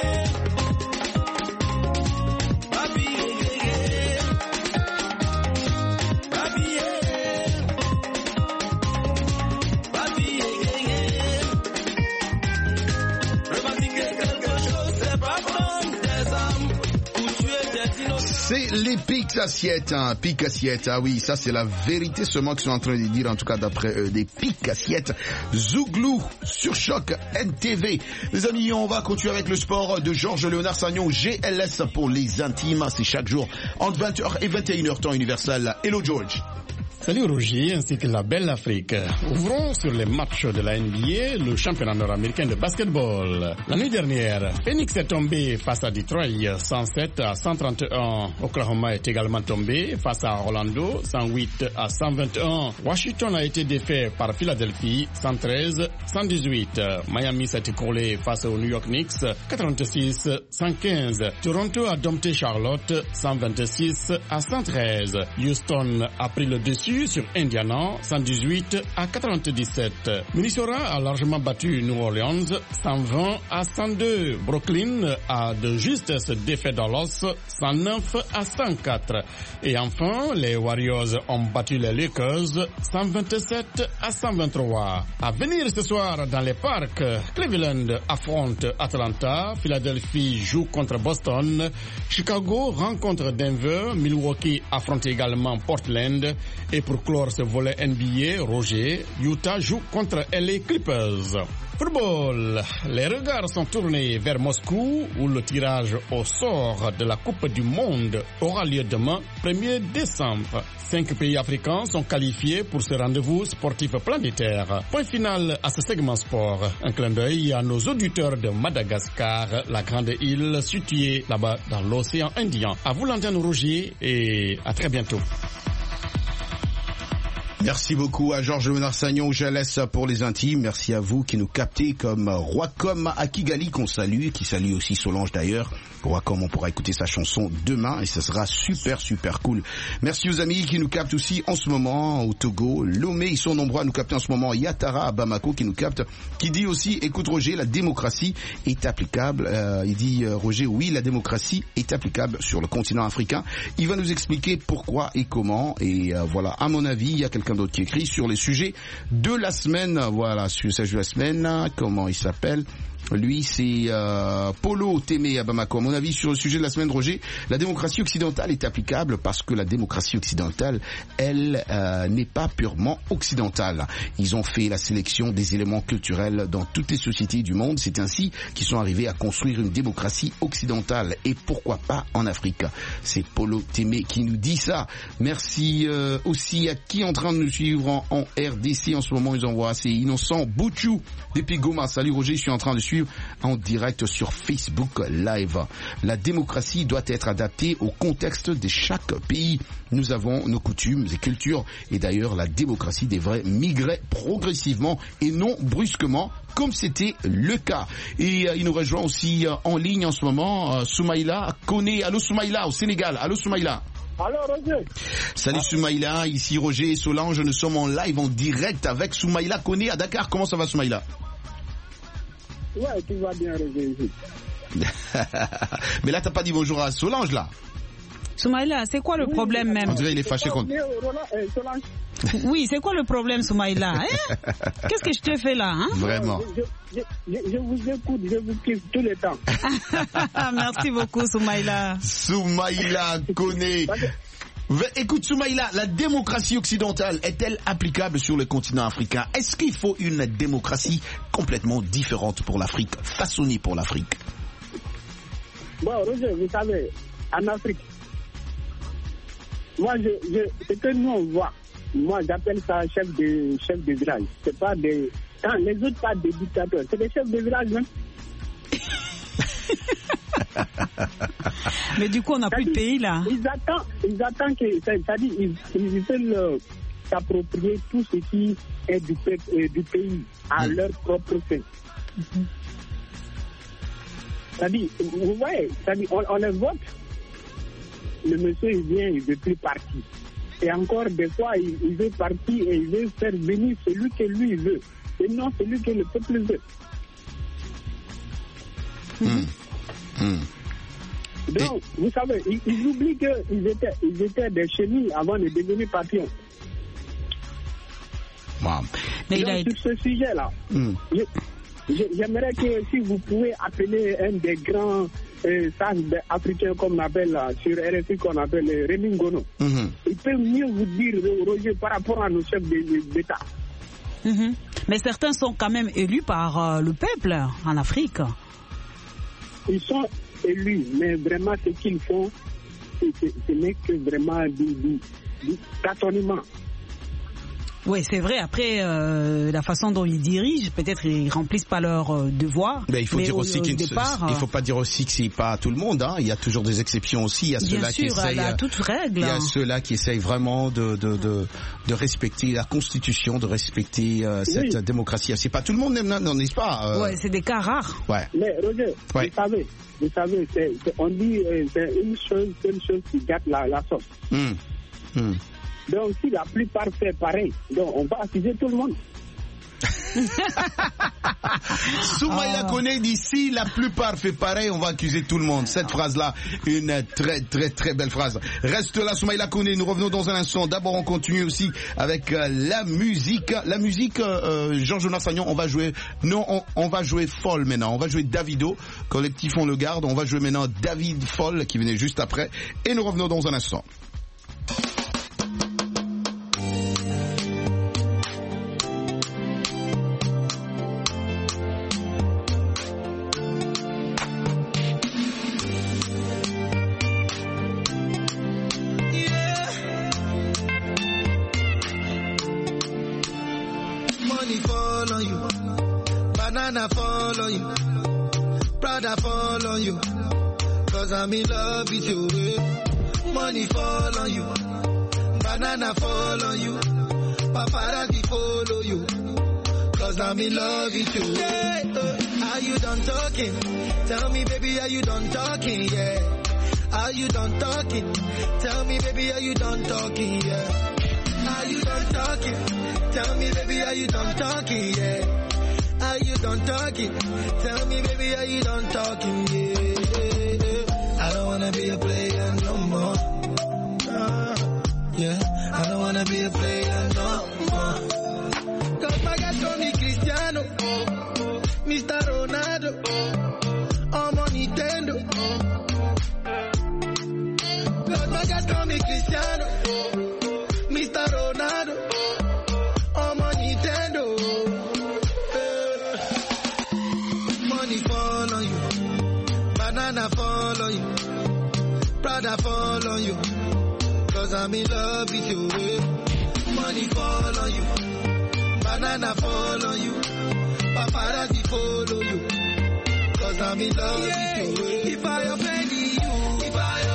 A: C'est les pics assiettes, hein, pics assiettes. Ah oui, ça c'est la vérité seulement qu'ils sont en train de dire, en tout cas d'après eux, des pics assiettes. Zouglou sur Choc NTV. Les amis, on va continuer avec le sport de Georges Léonard Sagnon, GLS pour les intimes. C'est chaque jour entre 20h et 21h temps universel. Hello George.
P: Salut Roger, ainsi que la belle Afrique. Ouvrons sur les matchs de la NBA, le championnat nord-américain de basketball. La nuit dernière, Phoenix est tombé face à Detroit 107-131. Oklahoma est également tombé face à Orlando 108-121. Washington a été défait par Philadelphie 113-118. Miami s'est écroulé face aux New York Knicks 86-115. Toronto a dompté Charlotte 126-113. Houston a pris le dessus sur Indiana 118-97. Minnesota a largement battu New Orleans 120-102. Brooklyn a de justesse défait Dallas 109-104. Et enfin, les Warriors ont battu les Lakers 127-123. À venir ce soir dans les parcs, Cleveland affronte Atlanta, Philadelphie joue contre Boston, Chicago rencontre Denver, Milwaukee affronte également Portland. Et pour clore ce volet NBA, Roger, Utah joue contre LA Clippers. Football, les regards sont tournés vers Moscou où le tirage au sort de la Coupe du Monde aura lieu demain, 1er décembre. 5 pays africains sont qualifiés pour ce rendez-vous sportif planétaire. Point final à ce segment sport. Un clin d'œil à nos auditeurs de Madagascar, la grande île située là-bas dans l'océan Indien. À vous l'antenne Roger et à très bientôt.
A: Merci beaucoup à Georges Léonard Sagnon, GLS pour les intimes. Merci à vous qui nous captez comme Roicom à Kigali, qu'on salue, qui salue aussi Solange d'ailleurs. Roicom, on pourra écouter sa chanson demain et ce sera super cool. Merci aux amis qui nous captent aussi en ce moment au Togo, Lomé, ils sont nombreux à nous capter en ce moment. Yatara à Bamako qui nous capte, qui dit aussi, écoute Roger, la démocratie est applicable. Il dit Roger, oui, la démocratie est applicable sur le continent africain. Il va nous expliquer pourquoi et comment. Et voilà, à mon avis, il y a quelqu'un d'autre qui écrit sur les sujets de la semaine. Voilà, sur le sujet de la semaine, comment il s'appelle? Lui, c'est Polo Témé à Bamako. À mon avis, sur le sujet de la semaine, Roger, la démocratie occidentale est applicable parce que la démocratie occidentale, elle, n'est pas purement occidentale. Ils ont fait la sélection des éléments culturels dans toutes les sociétés du monde. C'est ainsi qu'ils sont arrivés à construire une démocratie occidentale. Et pourquoi pas en Afrique? C'est Polo Témé qui nous dit ça. Merci aussi à qui est en train de nous suivre en RDC en ce moment. Ils envoient, c'est Innocent Bouchou depuis Goma. Salut Roger, je suis en train de suivre en direct sur Facebook Live. La démocratie doit être adaptée au contexte de chaque pays. Nous avons nos coutumes et cultures et d'ailleurs la démocratie devrait migrer progressivement et non brusquement comme c'était le cas. Et il nous rejoint aussi en ligne en ce moment Soumaïla Koné. Allô Soumaïla au Sénégal. Allô Soumaïla.
N: Alors Roger.
A: Salut Soumaïla, ici Roger et Solange, nous sommes en live en direct avec Soumaïla Koné à Dakar. Comment ça va Soumaïla?
N: Ouais, tout va bien Roger.
A: Mais là t'as pas dit bonjour à Solange là.
J: Soumaïla, c'est quoi le problème même?
A: On dirait il est fâché contre...
J: Oui, c'est quoi le problème Soumaïla hein? Qu'est-ce que je te fais là hein?
A: Vraiment.
N: Je vous écoute, je vous kiffe tout le temps.
J: Merci beaucoup Soumaïla.
A: Soumaïla Koné. Écoute Soumaïla, la démocratie occidentale est-elle applicable sur le continent africain? Est-ce qu'il faut une démocratie complètement différente pour l'Afrique, façonnée pour l'Afrique?
N: Bon Roger, vous savez, en Afrique, moi ce que nous on voit, moi j'appelle ça chef de village. C'est pas des... Quand les autres parlent des dictateurs, c'est des chefs de village même.
J: Mais du coup, on n'a plus de pays là.
N: Ils attendent que, c'est-à-dire, ils veulent s'approprier tout ce qui est du pays à leur propre fait. C'est-à-dire, vous voyez, c'est-à-dire, on les vote, le monsieur il vient, il ne veut plus partir. Et encore des fois, il veut partir et il veut faire venir celui que lui veut. Et non celui que le peuple veut. Donc, vous savez, ils oublient qu'ils étaient des chenilles avant de devenir papillons.
A: Wow.
N: Mais sur ce sujet-là, j'aimerais que si vous pouvez appeler un des grands sages africains comme on appelle sur RFI, qu'on appelle Rémi Ngono, il peut mieux vous dire, Roger, par rapport à nos chefs d'État.
J: Mais certains sont quand même élus par le peuple en Afrique.
N: Ils sont élus, mais vraiment ce qu'ils font, ce n'est que vraiment du tâtonnement.
J: Oui, c'est vrai. Après, la façon dont ils dirigent, peut-être ils remplissent pas leur devoir.
A: Mais il faut dire aussi il faut pas dire aussi que c'est pas tout le monde. Hein. Il y a toujours des exceptions aussi. Il y a ceux-là qui essayent. Il y a ceux-là qui essayent vraiment de respecter la Constitution, de respecter cette démocratie. C'est pas tout le monde, non, n'est-ce pas
J: Ouais, c'est des cas rares.
N: Ouais. Mais Roger, vous savez, on dit c'est une chose qui gâte la sauce. Donc, si la plupart fait pareil, donc on va accuser tout le monde.
A: Soumaïla Koné dit si la plupart fait pareil, on va accuser tout le monde. Cette phrase-là, une très très très belle phrase. Reste là, Soumaïla Koné. Nous revenons dans un instant. D'abord, on continue aussi avec la musique. La musique, Jean-Jonas Sagnon, on va jouer. Non, on va jouer Folle maintenant. On va jouer Davido. Collectif On le garde. On va jouer maintenant David Folle qui venait juste après. Et nous revenons dans un instant.
Q: Fall on you, Prada fall on you, cause I'm in love with you. Money fall on you, banana fall on you, paparazzi follow you, cause I'm in love with you. Yeah. Are you done talking? Tell me baby, are you done talking? Yeah. Are you done talking? Tell me baby, are you done talking? Yeah. Are you done talking? Tell me baby, are you done talking? Yeah. Are you done talking? Tell me, baby, are you done talking? Yeah. I don't wanna be a player no more. Yeah, I don't wanna be a player no more. Cause my guys call me Cristiano, Mr. Ronaldo, I'm on Nintendo. Cause my guys call me Cristiano, Mr. Ronaldo, I'm on Nintendo. Fall on you, banana fall on you, Prada fall on you, cause I'm in love with you. Money fall on you, banana fall on you, paparazzi follow you, cause I'm in love with you. If I offend you,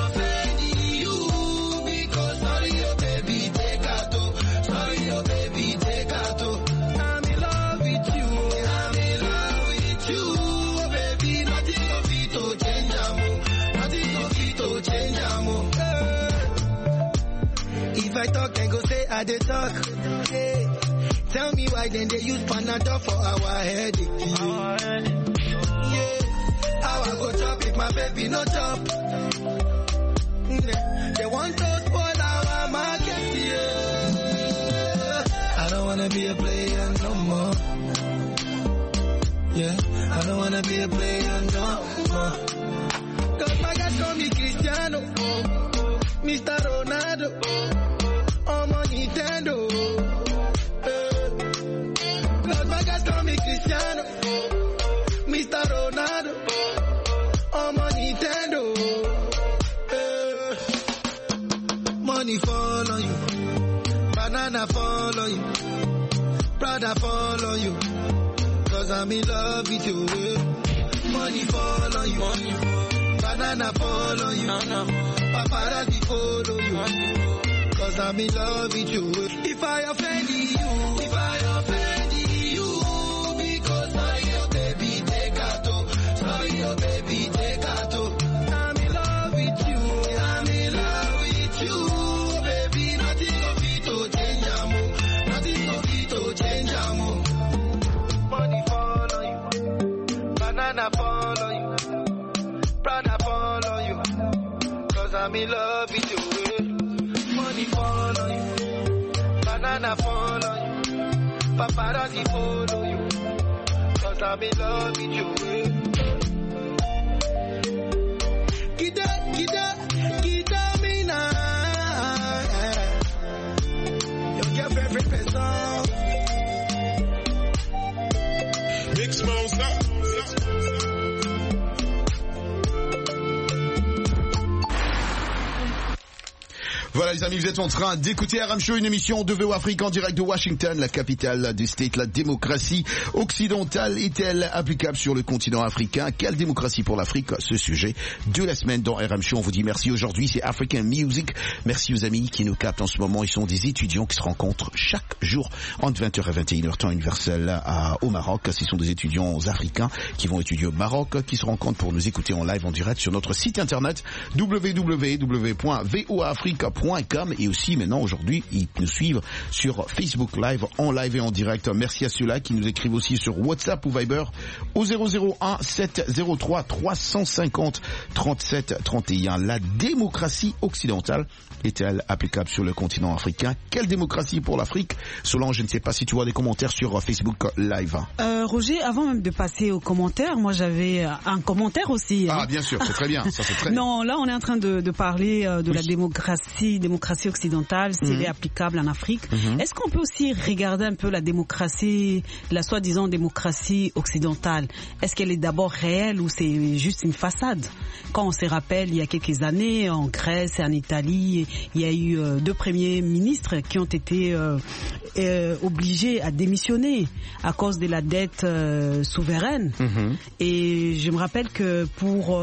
Q: because sorry your baby take out, sorry your baby take out. I'm in love with you, I'm in love with you. If I talk, then go say I did talk. Hey. Tell me why then they use Panadol for our headache. Yeah. How I go chop if my baby no chop? They want to spoil our market. Yeah. I don't wanna be a player no more. Yeah. I don't wanna be a player no more. Cause my guys call me Cristiano, Mr. Ronaldo, I'm on Nintendo. Cause my guys call me Cristiano, Mr. Ronaldo, I'm on Nintendo. Money fall on you, banana fall on you, Prada fall on you, cause I'm in love with you. Money fall on you, banana fall on you, paparazzi follow you, cause I'm in love with you. If I offend you, because sorry your baby take out, sorry your baby take out. I'm in love with you, I'm in love with you, baby, nothing I'm in love with you. Money fall on you, banana fall on you, paparazzi follow you, cause I'm in love with you. Kita me now. Your girlfriend person.
I: Big Smoke,
A: Voilà les amis, vous êtes en train d'écouter RM Show, une émission de VO Afrique en direct de Washington, la capitale des States. La démocratie occidentale est-elle applicable sur le continent africain? Quelle démocratie pour l'Afrique? Ce sujet de la semaine dans RM Show. On vous dit merci aujourd'hui, c'est African Music. Merci aux amis qui nous captent en ce moment. Ils sont des étudiants qui se rencontrent chaque jour entre 20h et 21h temps universel au Maroc. Ce sont des étudiants africains qui vont étudier au Maroc, qui se rencontrent pour nous écouter en live en direct sur notre site internet www.voafrica.com. Et aussi maintenant aujourd'hui ils nous suivent sur Facebook Live en live et en direct. Merci à ceux-là qui nous écrivent aussi sur WhatsApp ou Viber au 001 703 350 37 31. La démocratie occidentale est-elle applicable sur le continent africain? Quelle démocratie pour l'Afrique? Solange, je ne sais pas si tu vois des commentaires sur Facebook Live.
J: Roger, avant même de passer aux commentaires, moi j'avais un commentaire aussi.
A: Ah bien sûr, c'est très bien, ça c'est très bien.
J: Non, là on est en train de parler de la démocratie occidentale, si elle est applicable en Afrique. Est-ce qu'on peut aussi regarder un peu la démocratie, la soi-disant démocratie occidentale? Est-ce qu'elle est d'abord réelle ou c'est juste une façade? Quand on se rappelle, il y a quelques années, en Grèce et en Italie, il y a eu 2 premiers ministres qui ont été obligés à démissionner à cause de la dette souveraine. Et je me rappelle que pour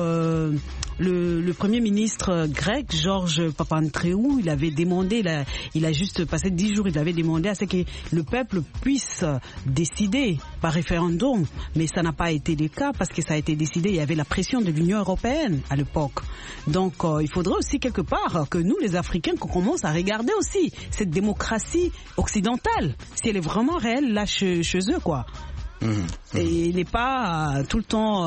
J: le premier ministre grec, Georges Papandréou, il avait demandé, il a juste passé 10 jours, il avait demandé à ce que le peuple puisse décider par référendum. Mais ça n'a pas été le cas parce que ça a été décidé, il y avait la pression de l'Union européenne à l'époque. Donc il faudrait aussi quelque part que nous, les Africains, qu'on commence à regarder aussi cette démocratie occidentale, si elle est vraiment réelle là chez eux, quoi. Et il n'est pas tout le temps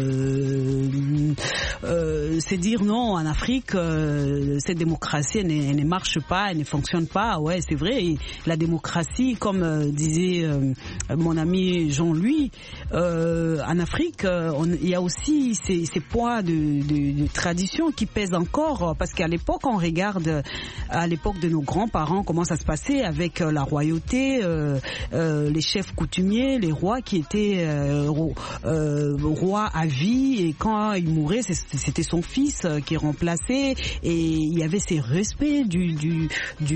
J: c'est dire non, en Afrique cette démocratie elle ne marche pas, elle ne fonctionne pas. Ouais, c'est vrai, et la démocratie, comme disait mon ami Jean-Louis, en Afrique il y a aussi ces poids de tradition qui pèsent encore, parce qu'à l'époque, on regarde à l'époque de nos grands-parents comment ça se passait avec la royauté, les chefs coutumiers, les rois qui était roi à vie, et quand il mourait, c'était son fils qui remplaçait, et il y avait ces respects du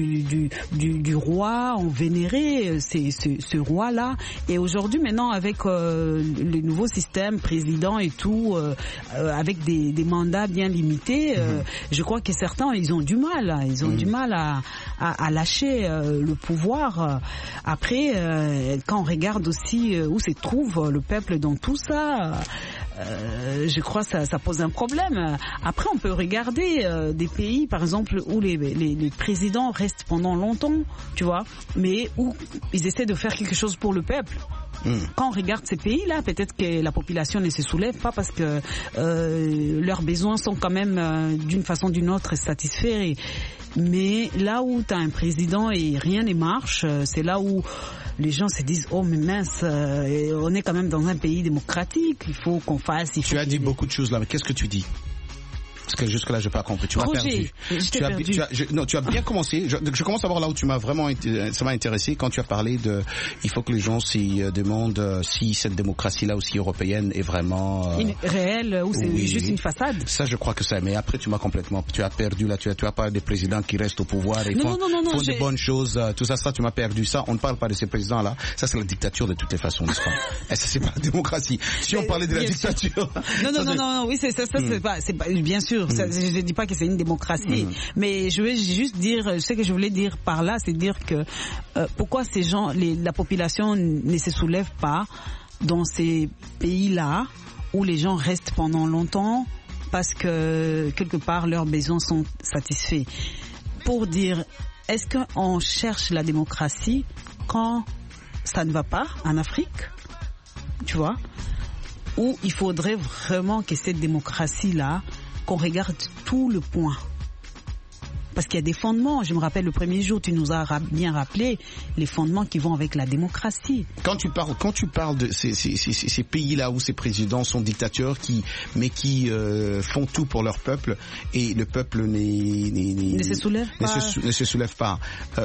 J: roi, on vénérait ce roi-là. Et aujourd'hui, maintenant, avec le nouveau système président et tout, avec des mandats bien limités, je crois que certains, ils ont du mal, du mal à lâcher le pouvoir. Après, quand on regarde aussi où se trouve le peuple dans tout ça, je crois que ça pose un problème. Après, on peut regarder des pays, par exemple, où les présidents restent pendant longtemps, tu vois, mais où ils essaient de faire quelque chose pour le peuple. Quand on regarde ces pays-là, peut-être que la population ne se soulève pas parce que leurs besoins sont quand même d'une façon ou d'une autre satisfaits. Mais là où tu as un président et rien ne marche, c'est là où les gens se disent oh mais mince, on est quand même dans un pays démocratique, il faut qu'on fasse.
A: Tu as dit beaucoup de choses là, mais qu'est-ce que tu dis? Parce que jusque-là, je n'ai pas compris. Tu m'as perdu. Tu as bien commencé. Je commence à voir là où tu m'as vraiment, ça m'a intéressé quand tu as parlé de, il faut que les gens s'y demandent si cette démocratie-là aussi européenne est vraiment
J: réelle ou c'est juste une façade.
A: Ça, je crois que ça. Mais après, tu m'as complètement, tu as perdu là. Tu as parlé des présidents qui restent au pouvoir et font des bonnes choses. Tout ça, tu m'as perdu. Ça, on ne parle pas de ces présidents-là. Ça, c'est la dictature de toutes les façons, n'est-ce pas? Et ça, c'est pas la démocratie. Si on parlait de la dictature.
J: Non. Oui, c'est ça. C'est pas, bien sûr. Je ne dis pas que c'est une démocratie, mais je veux juste dire, ce que je voulais dire par là, c'est dire que pourquoi ces gens, la population ne se soulève pas dans ces pays-là où les gens restent pendant longtemps parce que quelque part leurs besoins sont satisfaits. Pour dire, est-ce qu'on cherche la démocratie quand ça ne va pas en Afrique, tu vois, où il faudrait vraiment que cette démocratie-là, qu'on regarde tout le point, Parce qu'il y a des fondements. Je me rappelle le premier jour, tu nous as bien rappelé les fondements qui vont avec la démocratie.
A: Quand tu parles de ces pays-là où ces présidents sont dictateurs qui font tout pour leur peuple et le peuple ne se soulève pas.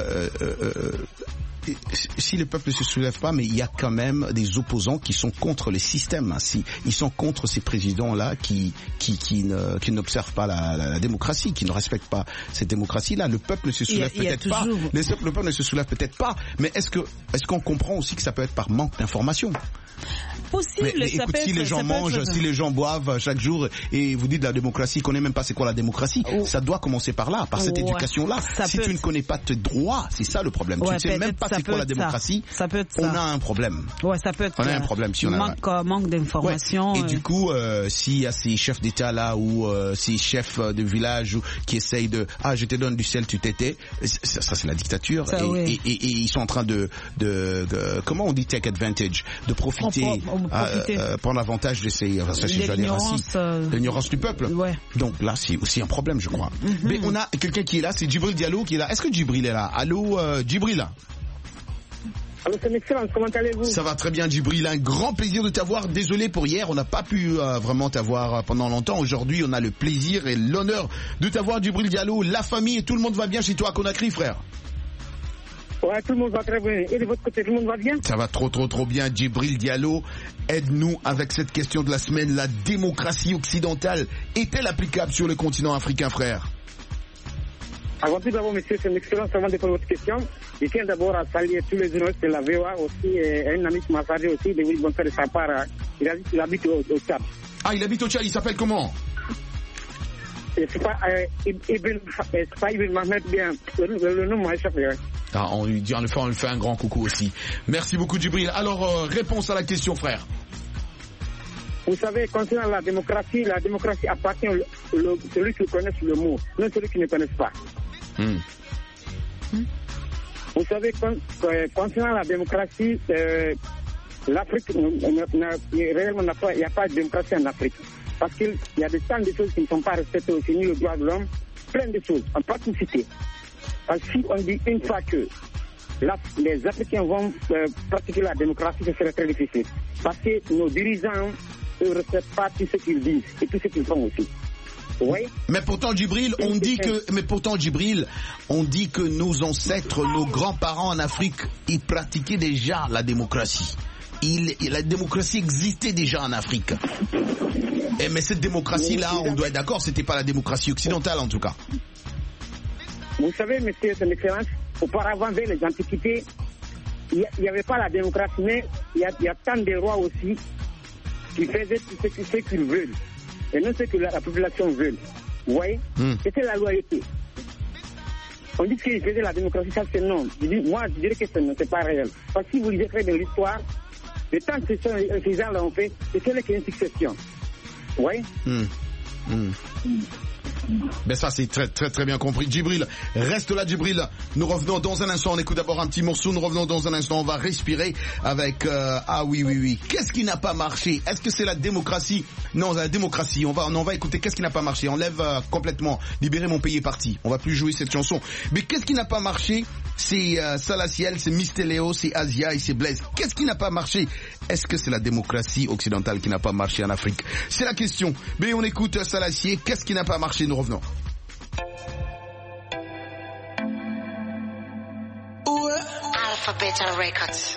A: Si le peuple ne se soulève pas, mais il y a quand même des opposants qui sont contre les systèmes. Ils sont contre ces présidents-là qui n'observent pas la démocratie, qui ne respectent pas cette démocratie-là. Le peuple ne se soulève peut-être pas. Le peuple ne se soulève peut-être pas. Mais est-ce qu'on comprend aussi que ça peut être par manque d'information?
J: Possible.
A: Mais écoute, si les gens mangent, si les gens boivent chaque jour, et vous dites la démocratie, qu'on ne connaît même pas c'est quoi la démocratie, ça doit commencer par là, par cette éducation-là. Si tu ne connais pas tes droits, c'est ça le problème. Tu ne sais même pas c'est quoi la démocratie, on a un problème.
J: Ouais, ça peut être
A: on a un problème si on a
J: manque d'information.
A: Ouais. Et du coup, s'il y a ces chefs d'État là ou ces chefs de village qui essayent de je te donne du sel, tu t'étais, ça c'est la dictature. Et ils sont en train de comment on dit take advantage, de profiter. Prendre avantage de l'ignorance du peuple.
J: Ouais.
A: Donc là, c'est aussi un problème, je crois. Mais on a quelqu'un qui est là, c'est Djibril Diallo qui est là. Est-ce que Djibril est là? Allô, Djibril?
N: Allô, c'est excellent. Comment allez-vous?
A: Ça va très bien, Djibril. Un grand plaisir de t'avoir. Désolé pour hier, on n'a pas pu vraiment t'avoir pendant longtemps. Aujourd'hui, on a le plaisir et l'honneur de t'avoir, Djibril Diallo. La famille et tout le monde va bien chez toi à Conakry, frère?
N: Ouais, tout le monde va très bien. Et de votre côté, tout le monde va bien?
A: Ça va trop bien. Djibril Diallo, aide-nous avec cette question de la semaine. La démocratie occidentale est-elle applicable sur le continent africain, frère?
N: Avant tout d'abord, monsieur, c'est une excellence avant de répondre à votre question. Je tiens d'abord à saluer tous les journalistes de la VOA aussi, et un ami qui m'a salué aussi, de Willy Bonfer de sa part. Il habite au Tchad.
A: Ah, il habite au Tchad, il s'appelle comment?
N: C'est pas Ibn Mohamed, bien. Le nom m'a échappé.
A: On lui fait un grand coucou aussi. Merci beaucoup, Djibril. Alors, réponse à la question, frère.
N: Vous savez, concernant la démocratie appartient à celui qui connaît le mot, non celui qui ne connaît pas. Vous savez, concernant la démocratie, l'Afrique, réellement, il n'y a pas de démocratie en Afrique. Parce qu'il y a des tas de choses qui ne sont pas respectées aussi, ni le droit de l'homme, plein de choses, en particulier. Parce que si on dit une fois que les Africains vont pratiquer la démocratie, ce serait très difficile. Parce que nos dirigeants ne respectent pas tout ce qu'ils disent et tout ce qu'ils font aussi. Oui.
A: Mais pourtant, Djibril, on dit que nos ancêtres, nos grands-parents en Afrique, ils pratiquaient déjà la démocratie. La démocratie existait déjà en Afrique. Mais cette démocratie-là, on doit être d'accord, c'était pas la démocratie occidentale en tout cas.
N: Vous savez, monsieur, c'est une excellence. Auparavant, vers les antiquités, il n'y avait pas la démocratie, mais il y a tant de rois aussi qui faisaient ce qu'ils veulent. Et non ce que la population veut. Vous voyez? C'était la loyauté. On dit qu'ils faisaient la démocratie, ça c'est non. Moi, je dirais que c'est pas réel. Parce que si vous lisez de l'histoire, le temps que ces gens l'ont fait, c'était une succession. Vous voyez?
A: Ben ça c'est très bien compris. Djibril, reste là Djibril. Nous revenons dans un instant, on écoute d'abord un petit morceau, nous revenons dans un instant, on va respirer avec oui. Qu'est-ce qui n'a pas marché? Est-ce que c'est la démocratie? Non, la démocratie, on va écouter qu'est-ce qui n'a pas marché. On lève complètement, libérer mon pays est parti. On va plus jouer cette chanson. Mais qu'est-ce qui n'a pas marché? C'est Salaciel, c'est Mystéléo, c'est Asia et c'est Blaise. Qu'est-ce qui n'a pas marché? Est-ce que c'est la démocratie occidentale qui n'a pas marché en Afrique? C'est la question. Mais on écoute Salaciel, qu'est-ce qui n'a pas marché? Nous revenons.
R: Alphabet Records.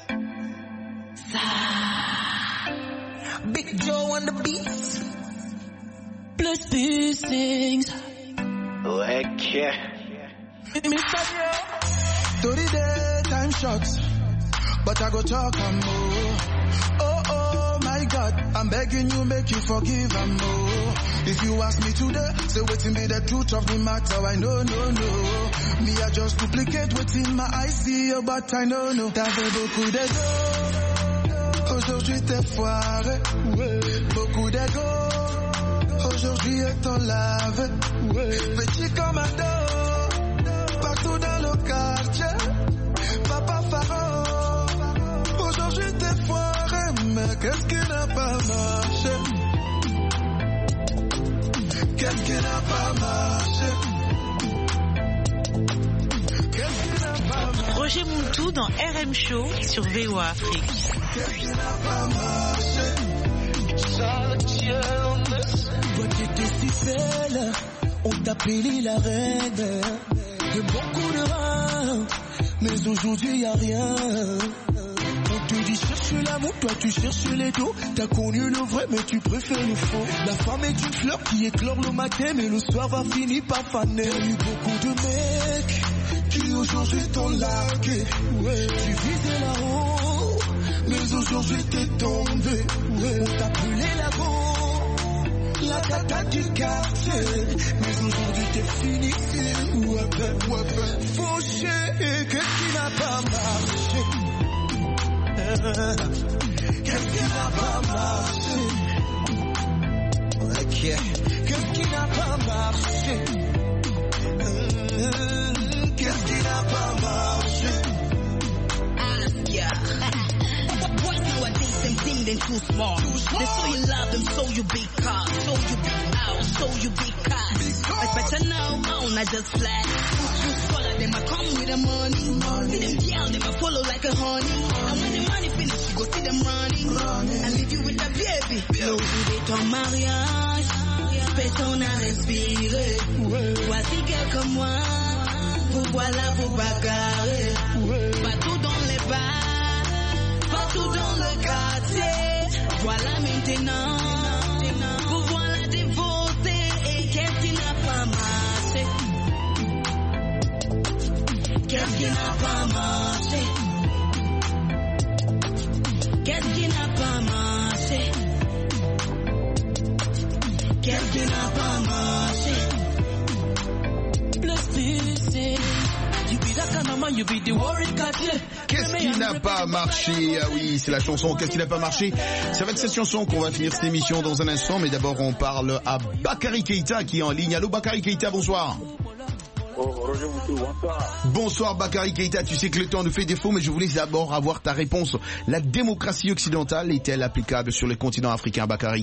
R: Big Joe on the beat. Plus sings.
S: Okay.
Q: Mr. Joe. To the daytime shots, but I go talk and more. Oh my God, I'm begging you, make you forgive and more. If you ask me today, say waiting be the truth of the matter. I know, no. Me I just duplicate what's in my eyes, see you, but I know, no. T'avais beaucoup d'ego, aujourd'hui t'es foiré. Beaucoup d'ego, aujourd'hui est ton lave. Petit commando, partout dans le quartier. Papa Pharaon, aujourd'hui t'es foiré, mais qu'est-ce qui n'a pas marché? Qu'est-ce qui n'a pas marché?
L: Roger Mountou dans RM Show sur VOA Afrique.
R: Toi t'étais si belle, on t'appelait la reine. De beaucoup de reins, mais aujourd'hui y'a rien. On te dit cherche l'amour, toi tu cherches les dos. T'as connu le vrai mais tu préfères le faux. La femme est une fleur qui éclore le matin mais le soir va finir par faner. T'as eu beaucoup de mecs qui aujourd'hui t'ont largué. Ouais. Tu visais là-haut mais aujourd'hui t'es tombé. Ouais. On t'appelait la go, la tata du quartier. Mais aujourd'hui t'es fini. Ouais ben, fauché, qu'est-ce qui n'a pas marché? Qu'est-ce qui n'a pas marché? Ok. Qu'est-ce qui n'a pas marché? Qu'est-ce qui n'a pas marché?
T: Boys nowadays, them think they too smart. They show you love them, show you big cars, show you big house, show you big cars. But better now, I just flat. You follow them, I come with the money. See them girls, them I follow like a honey. And when the money finish, you go see them running. And leave you with the baby. L'aujourd'hui de ton mariage, personne à respirer. Voici quelques mois, vous voilà, vous bagarrez. Partout dans les bars, partout dans le quartier. Voilà maintenant, vous voilà dévoté. Et qu'est-ce qui n'a pas marché? Qu'est-ce qui n'a pas marché? Qu'est-ce qui n'a pas marché? Qu'est-ce qui n'a pas marché?
A: Qu'est-ce qui n'a pas marché? Ah oui, c'est la chanson Qu'est-ce qui n'a pas marché? C'est avec cette chanson qu'on va finir cette émission dans un instant, mais d'abord on parle à Bakary Keita qui est en ligne. Allô Bakary Keita, bonsoir.
U: Roger Moutou, bonsoir.
A: Bonsoir Bakary Keita, tu sais que le temps nous fait défaut, mais je voulais d'abord avoir ta réponse. La démocratie occidentale est-elle applicable sur le continent africain, Bakary?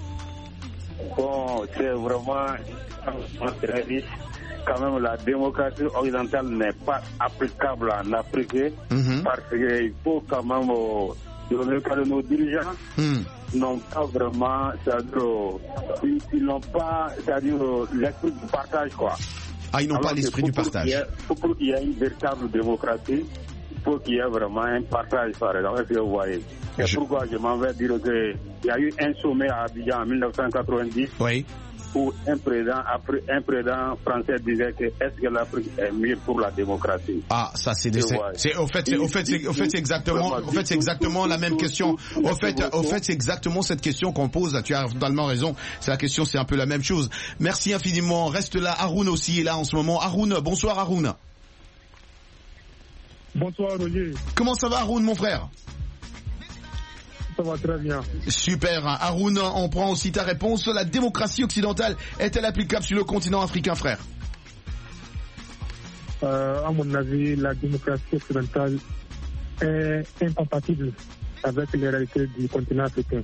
U: Bon, c'est vraiment très riche. Quand même, la démocratie occidentale n'est pas applicable en Afrique parce qu'il faut quand même donner que nos dirigeants n'ont pas vraiment, c'est-à-dire, ils n'ont pas, c'est-à-dire, l'esprit du partage, quoi.
A: Ah, ils n'ont pas l'esprit du partage.
U: Pour qu'il y ait une véritable démocratie, il faut qu'il y ait vraiment un partage, par exemple. Est-ce que vous voyez? C'est pourquoi je m'en vais dire qu'il y a eu un sommet à Abidjan en 1990. Oui. Où un président français disait que est-ce que l'Afrique est mieux pour la démocratie?
A: Ah, ça c'est c'est exactement la même question. Au fait, c'est exactement cette question qu'on pose. Tu as totalement raison. C'est la question, c'est un peu la même chose. Merci infiniment. Reste là. Haroun aussi est là en ce moment. Haroun, bonsoir Haroun.
V: Bonsoir Roger.
A: Comment ça va Haroun, mon frère?
V: Ça va très bien.
A: Super. Haroun, on prend aussi ta réponse. La démocratie occidentale est-elle applicable sur le continent africain, frère?
V: À mon avis, la démocratie occidentale est incompatible avec les réalités du continent africain.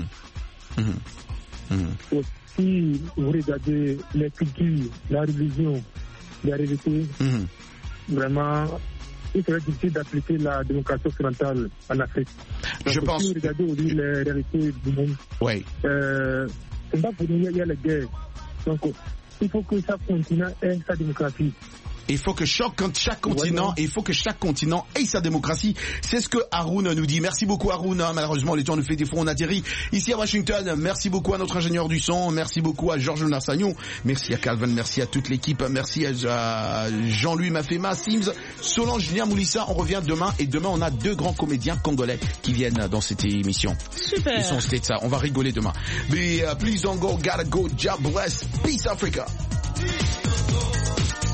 V: Si vous regardez les cultures, la religion, la réalité, vraiment, il serait difficile d'appliquer la démocratie occidentale en Afrique.
A: Je pense.
V: Si vous regardez aujourd'hui les réalités du monde, c'est pas pour nous, il y a la guerre. Donc, il faut que chaque continent ait sa démocratie.
A: Il faut que chaque continent ait sa démocratie. C'est ce que Haroun nous dit. Merci beaucoup Haroun. Malheureusement, le temps nous fait défaut. On atterrit ici à Washington. Merci beaucoup à notre ingénieur du son. Merci beaucoup à Georges Nassagnon. Merci à Calvin. Merci à toute l'équipe. Merci à Jean-Louis Mafema, Sims, Solange Niamoulissa. On revient demain. Et demain, on a 2 grands comédiens congolais qui viennent dans cette émission.
L: Super.
A: Ils sont au States. On va rigoler demain. But please don't go. Gotta go. God bless. Peace Africa.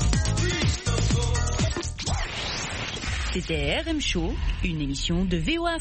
W: C'était RM Show, une émission de VOA.